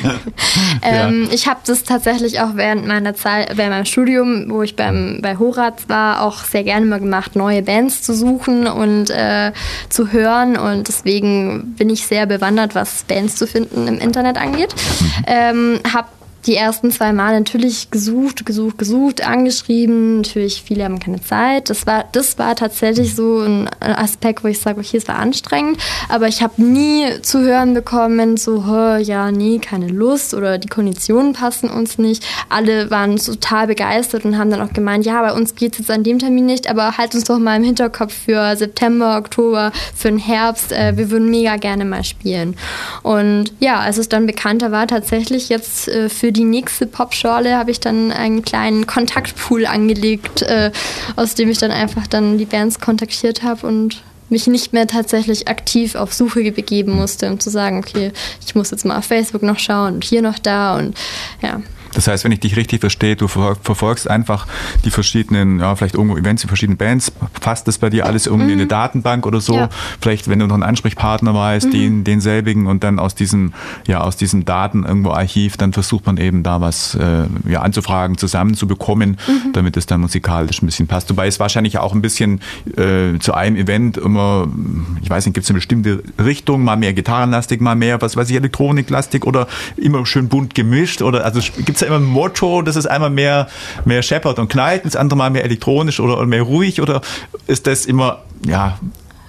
Ich habe das tatsächlich auch während meinem Studium, wo ich bei Horaz war, auch sehr gerne mal gemacht, neue Bands zu suchen und zu hören. Und deswegen bin ich sehr bewandert, was Bands zu finden im Internet angeht. Habe die ersten 2 Mal natürlich gesucht, angeschrieben. Natürlich, viele haben keine Zeit. Das war tatsächlich so ein Aspekt, wo ich sage, okay, es war anstrengend. Aber ich habe nie zu hören bekommen, so, ja, nee, keine Lust oder die Konditionen passen uns nicht. Alle waren total begeistert und haben dann auch gemeint, ja, bei uns geht es jetzt an dem Termin nicht, aber halt uns doch mal im Hinterkopf für September, Oktober, für den Herbst. Wir würden mega gerne mal spielen. Und ja, als es dann bekannter war, tatsächlich jetzt für die nächste Popschorle habe ich dann einen kleinen Kontaktpool angelegt, aus dem ich dann einfach dann die Bands kontaktiert habe und mich nicht mehr tatsächlich aktiv auf Suche begeben musste, um zu sagen, okay, ich muss jetzt mal auf Facebook noch schauen und hier noch da und ja.
Das heißt, wenn ich dich richtig verstehe, du verfolgst einfach die verschiedenen, ja, vielleicht irgendwo Events, die verschiedenen Bands, fasst das bei dir alles irgendwie in eine Datenbank oder so. Ja. Vielleicht, wenn du noch einen Ansprechpartner weißt, denselbigen und dann aus diesem Daten irgendwo Archiv, dann versucht man eben da was anzufragen, zusammenzubekommen, damit es dann musikalisch ein bisschen passt. Wobei es wahrscheinlich auch ein bisschen zu einem Event immer, ich weiß nicht, gibt es eine bestimmte Richtung, mal mehr Gitarrenlastig, mal mehr, was weiß ich, Elektroniklastig oder immer schön bunt gemischt oder, also gibt es immer ein Motto, das ist einmal mehr scheppert und knallt, das andere Mal mehr elektronisch oder mehr ruhig oder ist das immer, ja,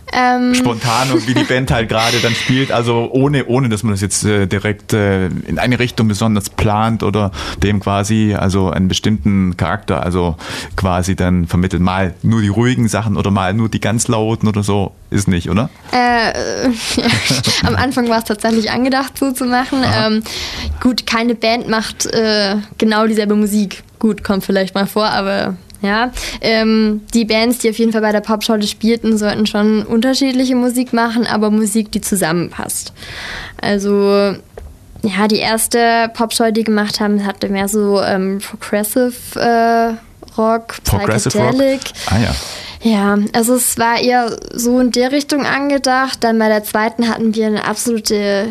Spontan und wie die Band halt gerade dann spielt, also ohne dass man das jetzt direkt in eine Richtung besonders plant oder dem quasi also einen bestimmten Charakter also quasi dann vermittelt. Mal nur die ruhigen Sachen oder mal nur die ganz lauten oder so, ist nicht, oder?
Ja. Am Anfang war es tatsächlich angedacht, so zu machen. Gut, keine Band macht genau dieselbe Musik. Gut, kommt vielleicht mal vor, aber ja, die Bands, die auf jeden Fall bei der Popschorle spielten, sollten schon unterschiedliche Musik machen, aber Musik, die zusammenpasst. Also, ja, die erste Popschorle, die gemacht haben, hatte mehr so Progressive Rock, Psychedelic.
Ah ja.
Ja, also es war eher so in der Richtung angedacht. Dann bei der zweiten hatten wir eine absolute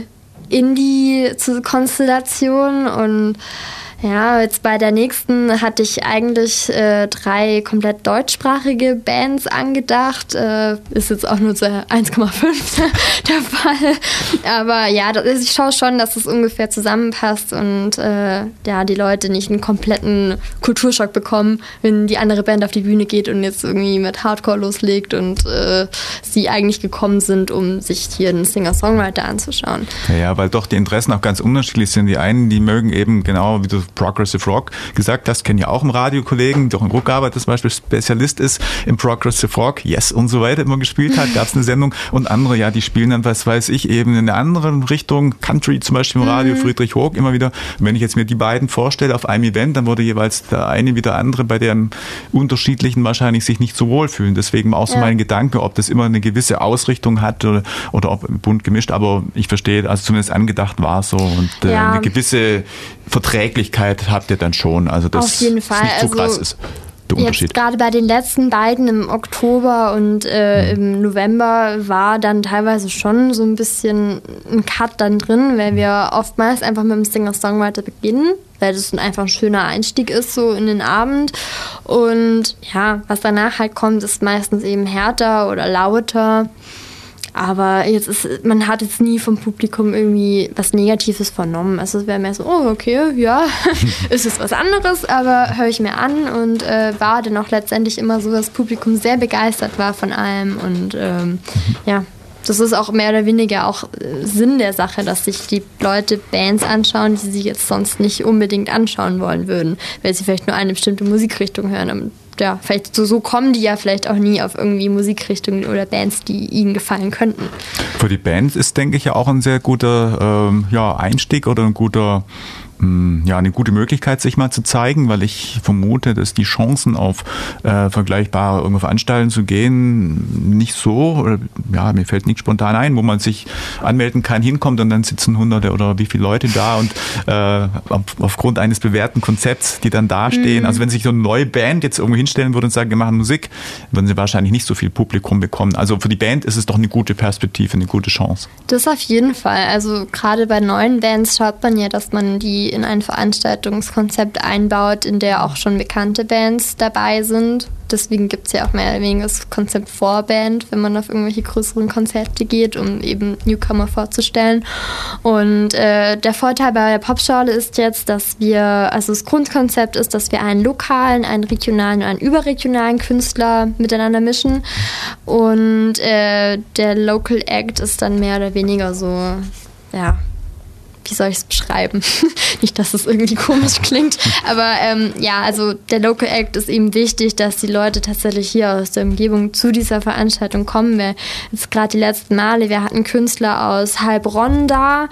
Indie-Konstellation und ja, jetzt bei der nächsten hatte ich eigentlich 3 komplett deutschsprachige Bands angedacht. Ist jetzt auch nur zu 1,5 der Fall. Aber ja, ich schaue schon, dass es ungefähr zusammenpasst und ja, die Leute nicht einen kompletten Kulturschock bekommen, wenn die andere Band auf die Bühne geht und jetzt irgendwie mit Hardcore loslegt und sie eigentlich gekommen sind, um sich hier einen Singer-Songwriter anzuschauen.
Ja, weil doch die Interessen auch ganz unterschiedlich sind. Die einen, die mögen eben genau, wie du Progressive Rock gesagt hast, kennen ja auch einen Radiokollegen, der auch in Ruckarbeit zum Beispiel Spezialist ist im Progressive Rock, Yes und so weiter immer gespielt hat, gab es eine Sendung und andere, ja, die spielen dann, was weiß ich, eben in eine andere Richtung, Country zum Beispiel im Radio, Friedrich Hoog immer wieder. Und wenn ich jetzt mir die beiden vorstelle auf einem Event, dann würde jeweils der eine wie der andere bei dem unterschiedlichen wahrscheinlich sich nicht so wohlfühlen. Deswegen auch so mein Gedanke, ob das immer eine gewisse Ausrichtung hat oder ob bunt gemischt, aber ich verstehe, also zumindest angedacht war es so und eine gewisse Verträglichkeit habt ihr dann schon, also dass
auf jeden Fall.
Es nicht so krass ist, der Unterschied.
Jetzt gerade bei den letzten beiden im Oktober und im November war dann teilweise schon so ein bisschen ein Cut dann drin, weil wir oftmals einfach mit dem Singer-Songwriter beginnen, weil das einfach ein schöner Einstieg ist so in den Abend und ja, was danach halt kommt, ist meistens eben härter oder lauter. Aber man hat jetzt nie vom Publikum irgendwie was Negatives vernommen. Also es wäre mehr so, oh, okay, ja, ist es was anderes, aber höre ich mir an und war dann auch letztendlich immer so, dass das Publikum sehr begeistert war von allem und ja. Das ist auch mehr oder weniger auch Sinn der Sache, dass sich die Leute Bands anschauen, die sie jetzt sonst nicht unbedingt anschauen wollen würden, weil sie vielleicht nur eine bestimmte Musikrichtung hören. Und ja, vielleicht so kommen die ja vielleicht auch nie auf irgendwie Musikrichtungen oder Bands, die ihnen gefallen könnten.
Für die Bands ist, denke ich, ja auch ein sehr guter Einstieg oder eine gute Möglichkeit, sich mal zu zeigen, weil ich vermute, dass die Chancen auf vergleichbare irgendwo Veranstaltungen zu gehen nicht so, mir fällt nichts spontan ein, wo man sich anmelden kann, hinkommt und dann sitzen Hunderte oder wie viele Leute da und aufgrund eines bewährten Konzepts, die dann dastehen, also wenn sich so eine neue Band jetzt irgendwo hinstellen würde und sagen, wir machen Musik, würden sie wahrscheinlich nicht so viel Publikum bekommen. Also für die Band ist es doch eine gute Perspektive, eine gute Chance.
Das auf jeden Fall. Also gerade bei neuen Bands schaut man ja, dass man die in ein Veranstaltungskonzept einbaut, in der auch schon bekannte Bands dabei sind. Deswegen gibt es ja auch mehr oder weniger das Konzept Vorband, wenn man auf irgendwelche größeren Konzerte geht, um eben Newcomer vorzustellen. Und der Vorteil bei der Popschorle ist jetzt, dass das Grundkonzept ist, dass wir einen lokalen, einen regionalen und einen überregionalen Künstler miteinander mischen. Und der Local Act ist dann mehr oder weniger so, ja, wie soll ich es beschreiben? Nicht, dass es irgendwie komisch klingt, aber also der Local Act ist eben wichtig, dass die Leute tatsächlich hier aus der Umgebung zu dieser Veranstaltung kommen. Wir jetzt gerade die letzten Male, wir hatten Künstler aus Heilbronn da.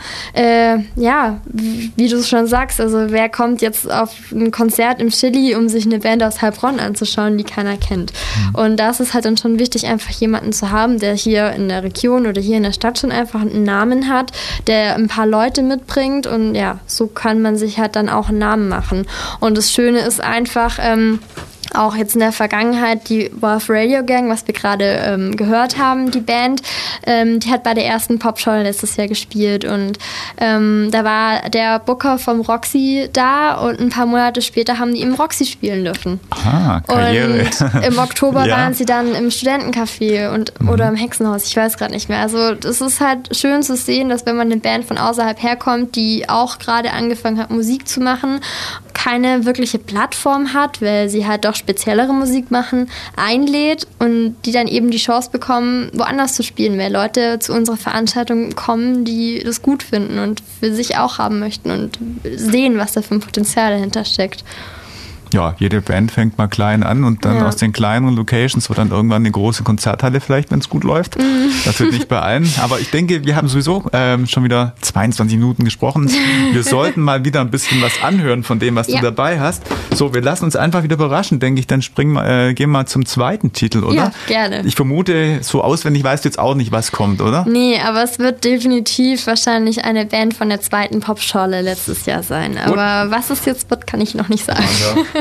Wie du es schon sagst, also wer kommt jetzt auf ein Konzert im Chili, um sich eine Band aus Heilbronn anzuschauen, die keiner kennt. Und das ist halt dann schon wichtig, einfach jemanden zu haben, der hier in der Region oder hier in der Stadt schon einfach einen Namen hat, der ein paar Leute mitbringt und ja, so kann man sich halt dann auch einen Namen machen. Und das Schöne ist einfach, auch jetzt in der Vergangenheit, die Wolf Radio Gang, was wir gerade gehört haben, die Band, die hat bei der ersten Popschorle letztes Jahr gespielt und da war der Booker vom Roxy da und ein paar Monate später haben die im Roxy spielen dürfen.
Aha, Karriere.
Und im Oktober waren sie dann im Studentencafé oder im Hexenhaus, ich weiß gerade nicht mehr. Also das ist halt schön zu sehen, dass wenn man eine Band von außerhalb herkommt, die auch gerade angefangen hat, Musik zu machen, keine wirkliche Plattform hat, weil sie halt doch speziellere Musik machen, einlädt und die dann eben die Chance bekommen, woanders zu spielen, weil Leute zu unserer Veranstaltung kommen, die das gut finden und für sich auch haben möchten und sehen, was da für ein Potenzial dahinter steckt.
Ja, jede Band fängt mal klein an und dann aus den kleineren Locations wird dann irgendwann eine große Konzerthalle vielleicht, wenn es gut läuft. Das wird nicht bei allen. Aber ich denke, wir haben sowieso schon wieder 22 Minuten gesprochen. Wir sollten mal wieder ein bisschen was anhören von dem, was du dabei hast. So, wir lassen uns einfach wieder überraschen, denke ich. Dann gehen wir mal zum zweiten Titel, oder?
Ja, gerne.
Ich vermute, so auswendig weißt du jetzt auch nicht, was kommt, oder?
Nee, aber es wird definitiv wahrscheinlich eine Band von der zweiten Popschorle letztes Jahr sein. Aber was es jetzt wird, kann ich noch nicht sagen. Ja.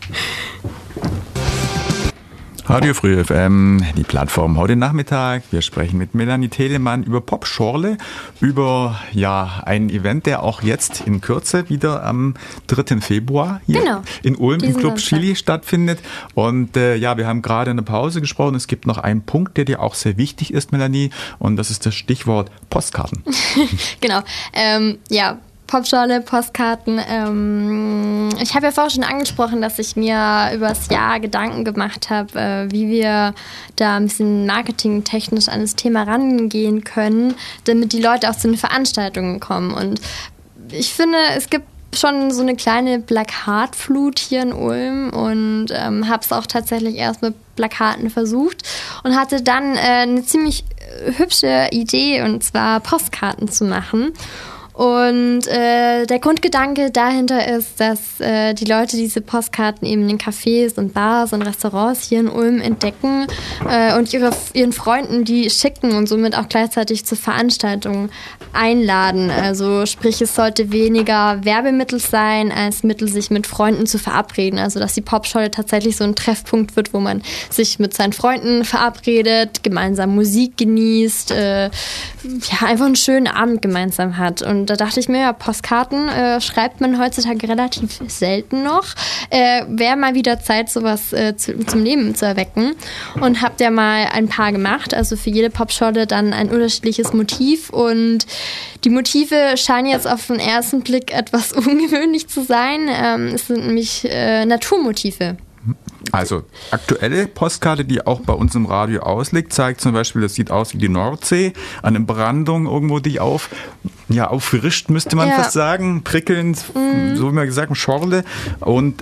Radio Früh FM, die Plattform heute Nachmittag. Wir sprechen mit Melanie Telemann über Popschorle, über ein Event, der auch jetzt in Kürze wieder am 3. Februar hier in Ulm im Club Chili stattfindet. Und wir haben gerade in der Pause gesprochen. Es gibt noch einen Punkt, der dir auch sehr wichtig ist, Melanie, und das ist das Stichwort Postkarten.
Genau, Popschorle, Postkarten. Ich habe ja vorher schon angesprochen, dass ich mir über das Jahr Gedanken gemacht habe, wie wir da ein bisschen marketingtechnisch an das Thema rangehen können, damit die Leute auch zu den Veranstaltungen kommen. Und ich finde, es gibt schon so eine kleine Plakatflut hier in Ulm und habe es auch tatsächlich erst mit Plakaten versucht und hatte dann eine ziemlich hübsche Idee, und zwar Postkarten zu machen. Und der Grundgedanke dahinter ist, dass die Leute diese Postkarten eben in Cafés und Bars und Restaurants hier in Ulm entdecken und ihren Freunden die schicken und somit auch gleichzeitig zur Veranstaltung einladen. Also sprich, es sollte weniger Werbemittel sein, als Mittel, sich mit Freunden zu verabreden. Also dass die Popschorle tatsächlich so ein Treffpunkt wird, wo man sich mit seinen Freunden verabredet, gemeinsam Musik genießt, einfach einen schönen Abend gemeinsam hat. Und da dachte ich mir, Postkarten schreibt man heutzutage relativ selten noch. Wäre mal wieder Zeit, sowas zum Leben zu erwecken. Und habt ja mal ein paar gemacht. Also für jede Popschorle dann ein unterschiedliches Motiv. Und die Motive scheinen jetzt auf den ersten Blick etwas ungewöhnlich zu sein. Es sind nämlich Naturmotive.
Also aktuelle Postkarte, die auch bei uns im Radio ausliegt, zeigt zum Beispiel, das sieht aus wie die Nordsee, eine Brandung irgendwo, die auffrischt, müsste man fast sagen, prickelnd, so wie man gesagt, eine Schorle und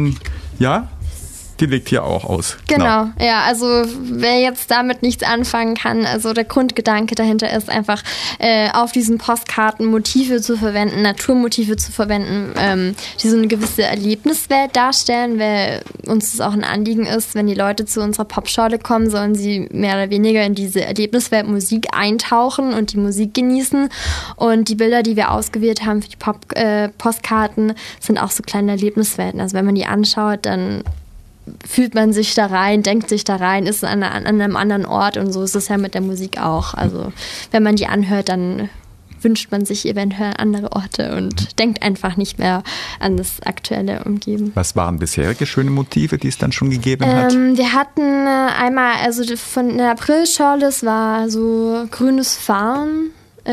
die liegt hier auch aus.
Genau, also wer jetzt damit nichts anfangen kann, also der Grundgedanke dahinter ist einfach, auf diesen Postkarten Motive zu verwenden, Naturmotive zu verwenden, die so eine gewisse Erlebniswelt darstellen, weil uns es auch ein Anliegen ist, wenn die Leute zu unserer Popschorle kommen, sollen sie mehr oder weniger in diese Erlebniswelt Musik eintauchen und die Musik genießen. Und die Bilder, die wir ausgewählt haben für die Postkarten, sind auch so kleine Erlebniswelten. Also wenn man die anschaut, dann fühlt man sich da rein, denkt sich da rein, ist an einem anderen Ort, und so ist es ja mit der Musik auch. Also wenn man die anhört, dann wünscht man sich eventuell andere Orte und denkt einfach nicht mehr an das aktuelle Umgeben.
Was waren bisherige schöne Motive, die es dann schon gegeben hat?
Wir hatten einmal, also von der Aprilschorle, es war so grünes Farn,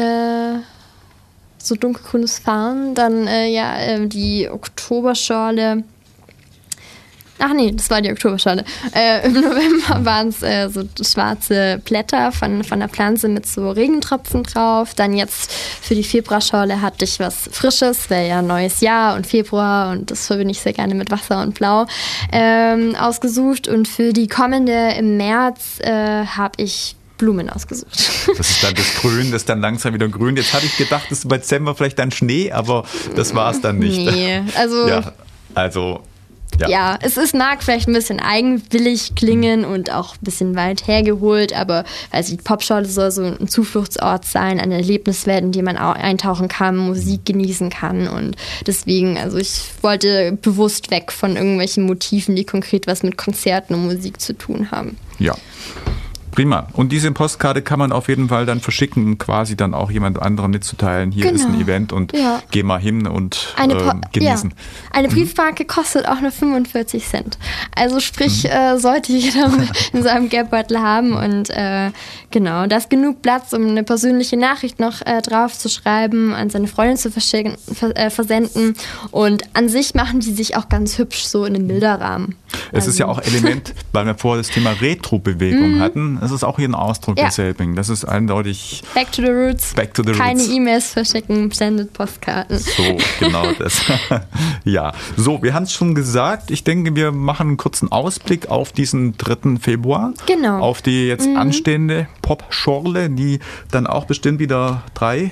so dunkelgrünes Farn, dann die Oktoberschorle. Ach nee, das war die Oktoberschorle. Im November waren es so schwarze Blätter von der Pflanze mit so Regentropfen drauf. Dann jetzt für die Februarschorle hatte ich was Frisches, weil ja neues Jahr und Februar, und das verbinde ich sehr gerne mit Wasser und Blau, ausgesucht. Und für die kommende im März habe ich Blumen ausgesucht.
Das ist dann das Grün, das dann langsam wieder grün. Jetzt hatte ich gedacht, das ist bei Dezember vielleicht dann Schnee, aber das war es dann nicht.
Nee, also... Ja, mag vielleicht ein bisschen eigenwillig klingen und auch ein bisschen weit hergeholt, aber die Popschorle soll so ein Zufluchtsort sein, eine Erlebniswelt, in die man auch eintauchen kann, Musik genießen kann, und deswegen, also ich wollte bewusst weg von irgendwelchen Motiven, die konkret was mit Konzerten und Musik zu tun haben.
Ja. Prima. Und diese Postkarte kann man auf jeden Fall dann verschicken, um quasi dann auch jemand anderem mitzuteilen, hier ist ein Event und geh mal hin und genießen.
Ja. Eine Briefmarke kostet auch nur 45 Cent. Also sprich, sollte jeder in seinem Geldbeutel haben und genau, da ist genug Platz, um eine persönliche Nachricht noch drauf zu schreiben, an seine Freundin zu versenden und an sich machen die sich auch ganz hübsch so in einem Bilderrahmen.
Es ist ja auch Element, weil wir vorher das Thema Retro-Bewegung hatten, es ist auch hier ein Ausdruck derselben. Das ist eindeutig
Back to the Roots. Keine E-Mails verschicken, sendet Postkarten.
So, genau das. Ja, so, wir haben es schon gesagt. Ich denke, wir machen einen kurzen Ausblick auf diesen 3. Februar.
Genau.
Auf die jetzt anstehende Pop-Schorle, die dann auch bestimmt wieder 3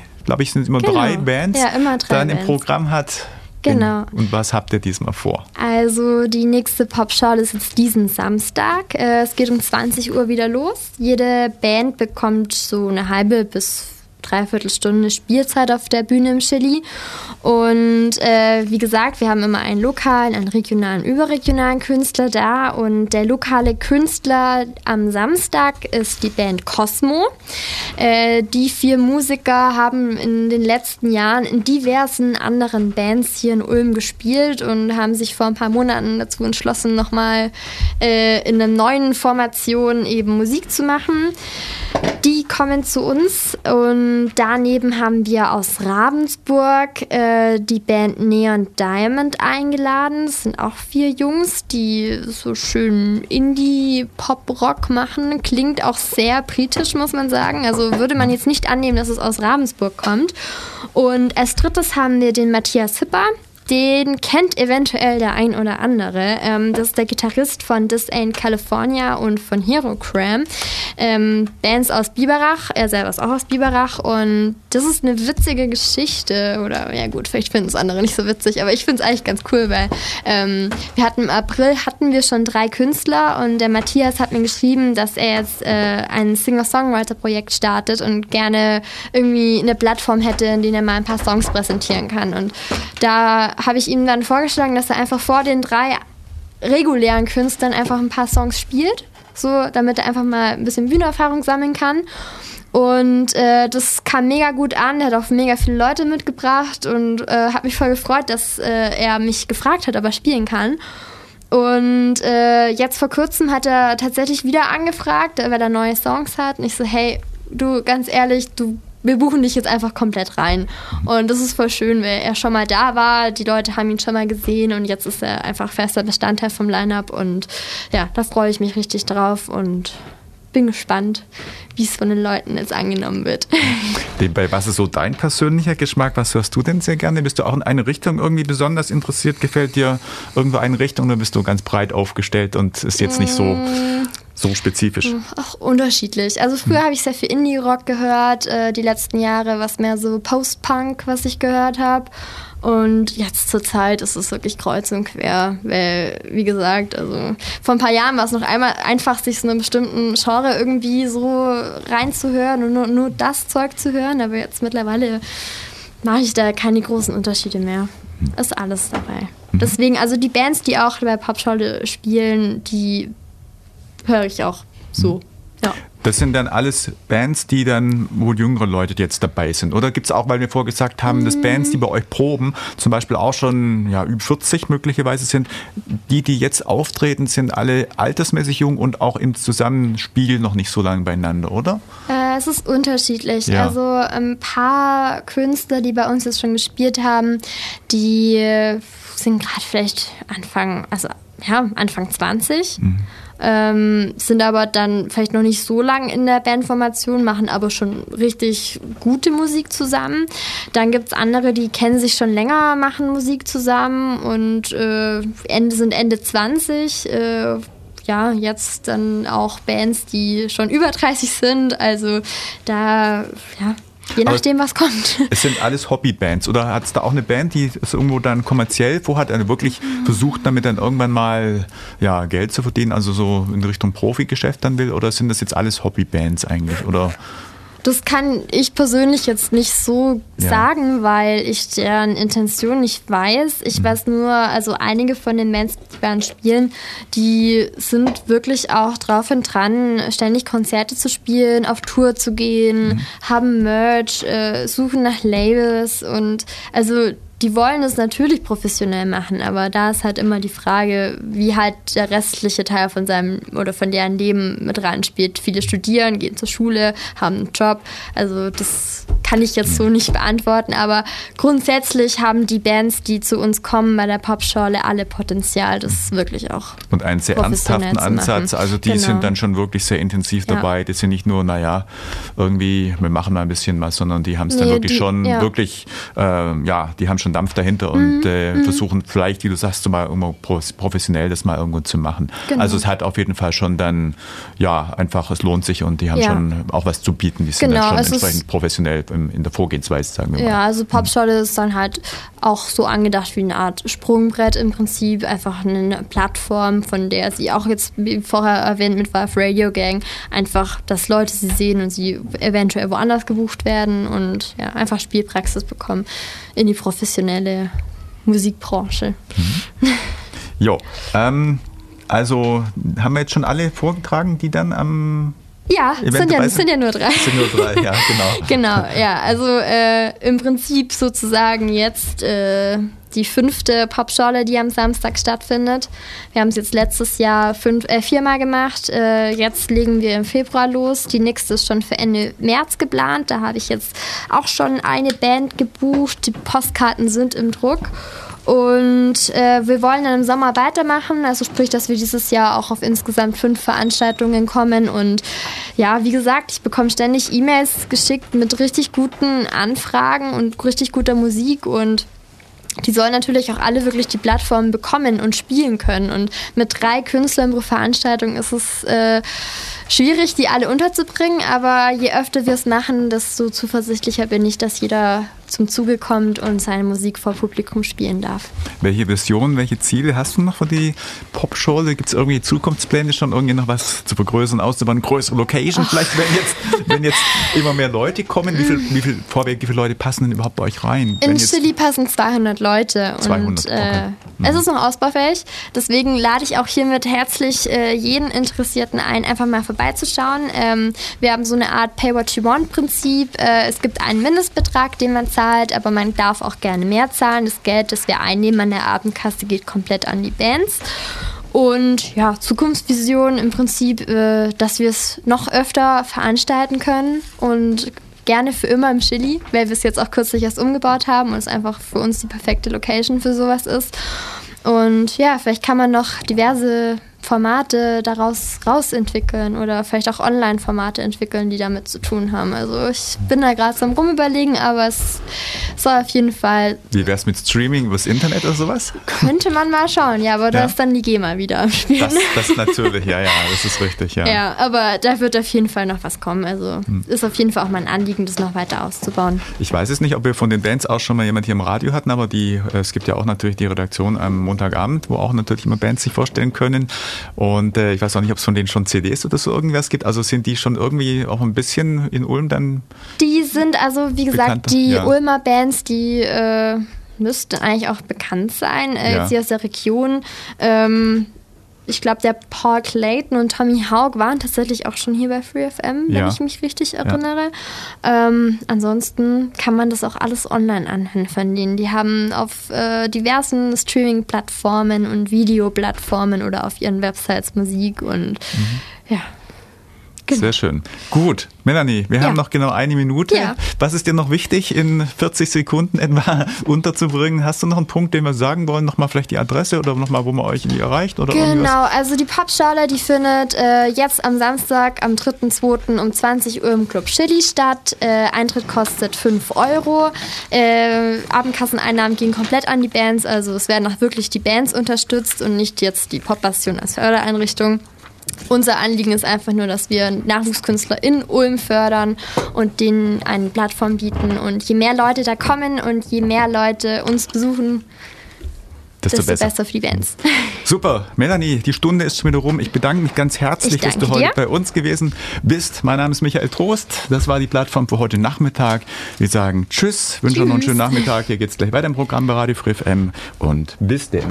Bands dann im Programm hat.
Genau.
Und was habt ihr diesmal vor?
Also die nächste Pop-Schorle ist jetzt diesen Samstag. Es geht um 20 Uhr wieder los. Jede Band bekommt so eine halbe bis dreiviertel Stunde Spielzeit auf der Bühne im Chili. Und wie gesagt, wir haben immer einen lokalen, einen regionalen, überregionalen Künstler da. Und der lokale Künstler am Samstag ist die Band Cosmo. Die 4 Musiker haben in den letzten Jahren in diversen anderen Bands hier in Ulm gespielt und haben sich vor ein paar Monaten dazu entschlossen, nochmal in einer neuen Formation eben Musik zu machen. Die kommen zu uns und daneben haben wir aus Ravensburg die Band Neon Diamond eingeladen. Das sind auch 4 Jungs, die so schön Indie-Pop-Rock machen. Klingt auch sehr britisch, muss man sagen. Also würde man jetzt nicht annehmen, dass es aus Ravensburg kommt. Und als drittes haben wir den Matthias Hipper. Den kennt eventuell der ein oder andere. Das ist der Gitarrist von This Ain't California und von Herocram. Bands aus Biberach. Er selber ist auch aus Biberach. Und das ist eine witzige Geschichte. Oder ja gut, vielleicht finden es andere nicht so witzig. Aber ich finde es eigentlich ganz cool, weil wir hatten im April schon 3 Künstler. Und der Matthias hat mir geschrieben, dass er jetzt ein Singer-Songwriter-Projekt startet und gerne irgendwie eine Plattform hätte, in der er mal ein paar Songs präsentieren kann. Und da habe ich ihm dann vorgeschlagen, dass er einfach vor den 3 regulären Künstlern einfach ein paar Songs spielt, so damit er einfach mal ein bisschen Bühnenerfahrung sammeln kann. Und das kam mega gut an, er hat auch mega viele Leute mitgebracht und hat mich voll gefreut, dass er mich gefragt hat, ob er spielen kann. Und jetzt vor kurzem hat er tatsächlich wieder angefragt, weil er neue Songs hat. Und ich so, hey, du, ganz ehrlich, wir buchen dich jetzt einfach komplett rein. Und das ist voll schön, weil er schon mal da war, die Leute haben ihn schon mal gesehen und jetzt ist er einfach fester Bestandteil vom Line-Up und ja, da freue ich mich richtig drauf und bin gespannt, wie es von den Leuten jetzt angenommen wird.
Was ist so dein persönlicher Geschmack? Was hörst du denn sehr gerne? Bist du auch in eine Richtung irgendwie besonders interessiert? Gefällt dir irgendwo eine Richtung oder bist du ganz breit aufgestellt und ist jetzt nicht so spezifisch?
Auch unterschiedlich. Also früher habe ich sehr viel Indie-Rock gehört, die letzten Jahre war es mehr so Post-Punk, was ich gehört habe. Und jetzt zur Zeit ist es wirklich kreuz und quer, weil, wie gesagt, also vor ein paar Jahren war es noch einmal einfach, sich so einem bestimmten Genre irgendwie so reinzuhören und nur das Zeug zu hören, aber jetzt mittlerweile mache ich da keine großen Unterschiede mehr. Ist alles dabei. Deswegen, also die Bands, die auch bei Pop-Schorle spielen, die höre ich auch so, ja.
Das sind dann alles Bands, wo jüngere Leute jetzt dabei sind. Oder gibt es auch, weil wir vorher gesagt haben, dass Bands, die bei euch proben, zum Beispiel auch schon über 40 möglicherweise sind, die jetzt auftreten, sind alle altersmäßig jung und auch im Zusammenspiel noch nicht so lange beieinander, oder?
Es ist unterschiedlich.
Ja.
Also ein paar Künstler, die bei uns jetzt schon gespielt haben, die sind gerade vielleicht Anfang 20. Sind aber dann vielleicht noch nicht so lang in der Bandformation, machen aber schon richtig gute Musik zusammen. Dann gibt es andere, die kennen sich schon länger, machen Musik zusammen und sind Ende 20. Jetzt dann auch Bands, die schon über 30 sind. Also da, je nachdem, was kommt.
Es sind alles Hobbybands. Oder hat es da auch eine Band, die es irgendwo dann kommerziell vorhat, also wirklich versucht, damit dann irgendwann mal Geld zu verdienen, also so in Richtung Profigeschäft dann will? Oder sind das jetzt alles Hobbybands eigentlich? Oder?
Das kann ich persönlich jetzt nicht so sagen, weil ich deren Intention nicht weiß. Ich weiß nur, also einige von den Bands, die bei uns spielen, die sind wirklich auch drauf und dran, ständig Konzerte zu spielen, auf Tour zu gehen, haben Merch, suchen nach Labels und also die wollen es natürlich professionell machen, aber da ist halt immer die Frage, wie halt der restliche Teil von seinem oder von deren Leben mit reinspielt. Viele studieren, gehen zur Schule, haben einen Job. Also das kann ich jetzt so nicht beantworten, aber grundsätzlich haben die Bands, die zu uns kommen bei der Popschorle, alle Potenzial, das wirklich auch
und einen sehr ernsthaften Ansatz. Also die sind dann schon wirklich sehr intensiv dabei. Das sind nicht nur, irgendwie, wir machen mal ein bisschen was, sondern die haben es dann wirklich schon wirklich, die haben schon Dampf dahinter und versuchen vielleicht, wie du sagst, mal irgendwo professionell das mal irgendwo zu machen. Genau. Also es hat auf jeden Fall schon dann, einfach, es lohnt sich und die haben schon auch was zu bieten. Die sind dann schon entsprechend professionell in der Vorgehensweise, sagen wir mal.
Ja, also Popschorle ist dann halt auch so angedacht wie eine Art Sprungbrett im Prinzip, einfach eine Plattform, von der sie auch jetzt, wie vorher erwähnt mit Valve Radio Gang, einfach, dass Leute sie sehen und sie eventuell woanders gebucht werden und einfach Spielpraxis bekommen in die professionelle Musikbranche.
Jo, also haben wir jetzt schon alle vorgetragen, die dann am
Event sind ja nur 3.
Sind nur 3, ja, genau.
Genau, ja, also im Prinzip sozusagen jetzt die 5. Popschorle, die am Samstag stattfindet. Wir haben es jetzt letztes Jahr 4-mal gemacht. Jetzt legen wir im Februar los. Die nächste ist schon für Ende März geplant. Da habe ich jetzt auch schon eine Band gebucht. Die Postkarten sind im Druck. Und wir wollen dann im Sommer weitermachen, also sprich, dass wir dieses Jahr auch auf insgesamt 5 Veranstaltungen kommen und wie gesagt, ich bekomme ständig E-Mails geschickt mit richtig guten Anfragen und richtig guter Musik und die sollen natürlich auch alle wirklich die Plattform bekommen und spielen können und mit 3 Künstlern pro Veranstaltung ist es schwierig, die alle unterzubringen, aber je öfter wir es machen, desto zuversichtlicher bin ich, dass jeder zum Zuge kommt und seine Musik vor Publikum spielen darf.
Welche Vision, welche Ziele hast du noch für die Popschorle? Gibt es irgendwie Zukunftspläne schon, irgendwie noch was zu vergrößern, auszubauen, größere Location? Vielleicht, wenn jetzt immer mehr Leute kommen, wie viele Leute passen denn überhaupt bei euch rein?
In Chili passen 200 Leute
200,
und
okay.
Es ist noch ausbaufähig. Deswegen lade ich auch hiermit herzlich jeden Interessierten ein, einfach mal vorbeizuschauen. Wir haben so eine Art Pay-What-You-Want-Prinzip. Es gibt einen Mindestbetrag, den man zahlt, aber man darf auch gerne mehr zahlen. Das Geld, das wir einnehmen an der Abendkasse, geht komplett an die Bands. Und Zukunftsvision im Prinzip, dass wir es noch öfter veranstalten können und gerne für immer im Chili, weil wir es jetzt auch kürzlich erst umgebaut haben und es einfach für uns die perfekte Location für sowas ist. Und vielleicht kann man noch diverse Formate daraus rausentwickeln oder vielleicht auch Online-Formate entwickeln, die damit zu tun haben. Also ich bin da gerade so am Rumüberlegen, aber es soll auf jeden Fall...
Wie wär's mit Streaming übers Internet oder sowas?
Könnte man mal schauen, aber da ist dann die GEMA wieder am Spielen.
Das natürlich, das ist richtig, ja.
Ja, aber da wird auf jeden Fall noch was kommen. Also ist auf jeden Fall auch mein Anliegen, das noch weiter auszubauen.
Ich weiß es nicht, ob wir von den Bands auch schon mal jemand hier im Radio hatten, aber es gibt ja auch natürlich die Redaktion am Montagabend, wo auch natürlich immer Bands sich vorstellen können. Und ich weiß auch nicht, ob es von denen schon CDs oder so irgendwas gibt. Also sind die schon irgendwie auch ein bisschen in Ulm dann? Die sind also, wie gesagt, die Ulmer Bands, die müssten eigentlich auch bekannt sein, jetzt hier aus der Region. Ich glaube, der Paul Clayton und Tommy Haug waren tatsächlich auch schon hier bei FreeFM, wenn ich mich richtig erinnere. Ansonsten kann man das auch alles online anhören von denen. Die haben auf diversen Streaming-Plattformen und Videoplattformen oder auf ihren Websites Musik und Genau. Sehr schön. Gut, Melanie, wir haben noch genau 1 Minute. Ja. Was ist dir noch wichtig, in 40 Sekunden etwa unterzubringen? Hast du noch einen Punkt, den wir sagen wollen? Nochmal vielleicht die Adresse oder nochmal, wo man euch erreicht? Oder
genau, also die Popschorle, die findet jetzt am Samstag, am 3.2. um 20 Uhr im Club Chili statt. Eintritt kostet 5 €. Abendkasseneinnahmen gehen komplett an die Bands, also es werden auch wirklich die Bands unterstützt und nicht jetzt die Popbastion als Fördereinrichtung. Unser Anliegen ist einfach nur, dass wir Nachwuchskünstler in Ulm fördern und denen eine Plattform bieten. Und je mehr Leute da kommen und je mehr Leute uns besuchen,
desto besser
für die Bands.
Super, Melanie, die Stunde ist schon wieder rum. Ich bedanke mich ganz herzlich, dass du heute bei uns gewesen bist. Mein Name ist Michael Trost. Das war die Plattform für heute Nachmittag. Wir sagen Tschüss, wünschen noch einen schönen Nachmittag. Hier geht's gleich weiter im Programm bei Radio Free FM und bis denn.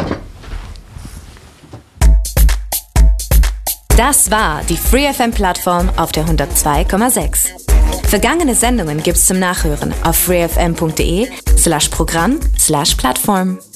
Das war die Free FM Plattform auf der 102,6. Vergangene Sendungen gibt's zum Nachhören auf freefm.de/Programm/Plattform.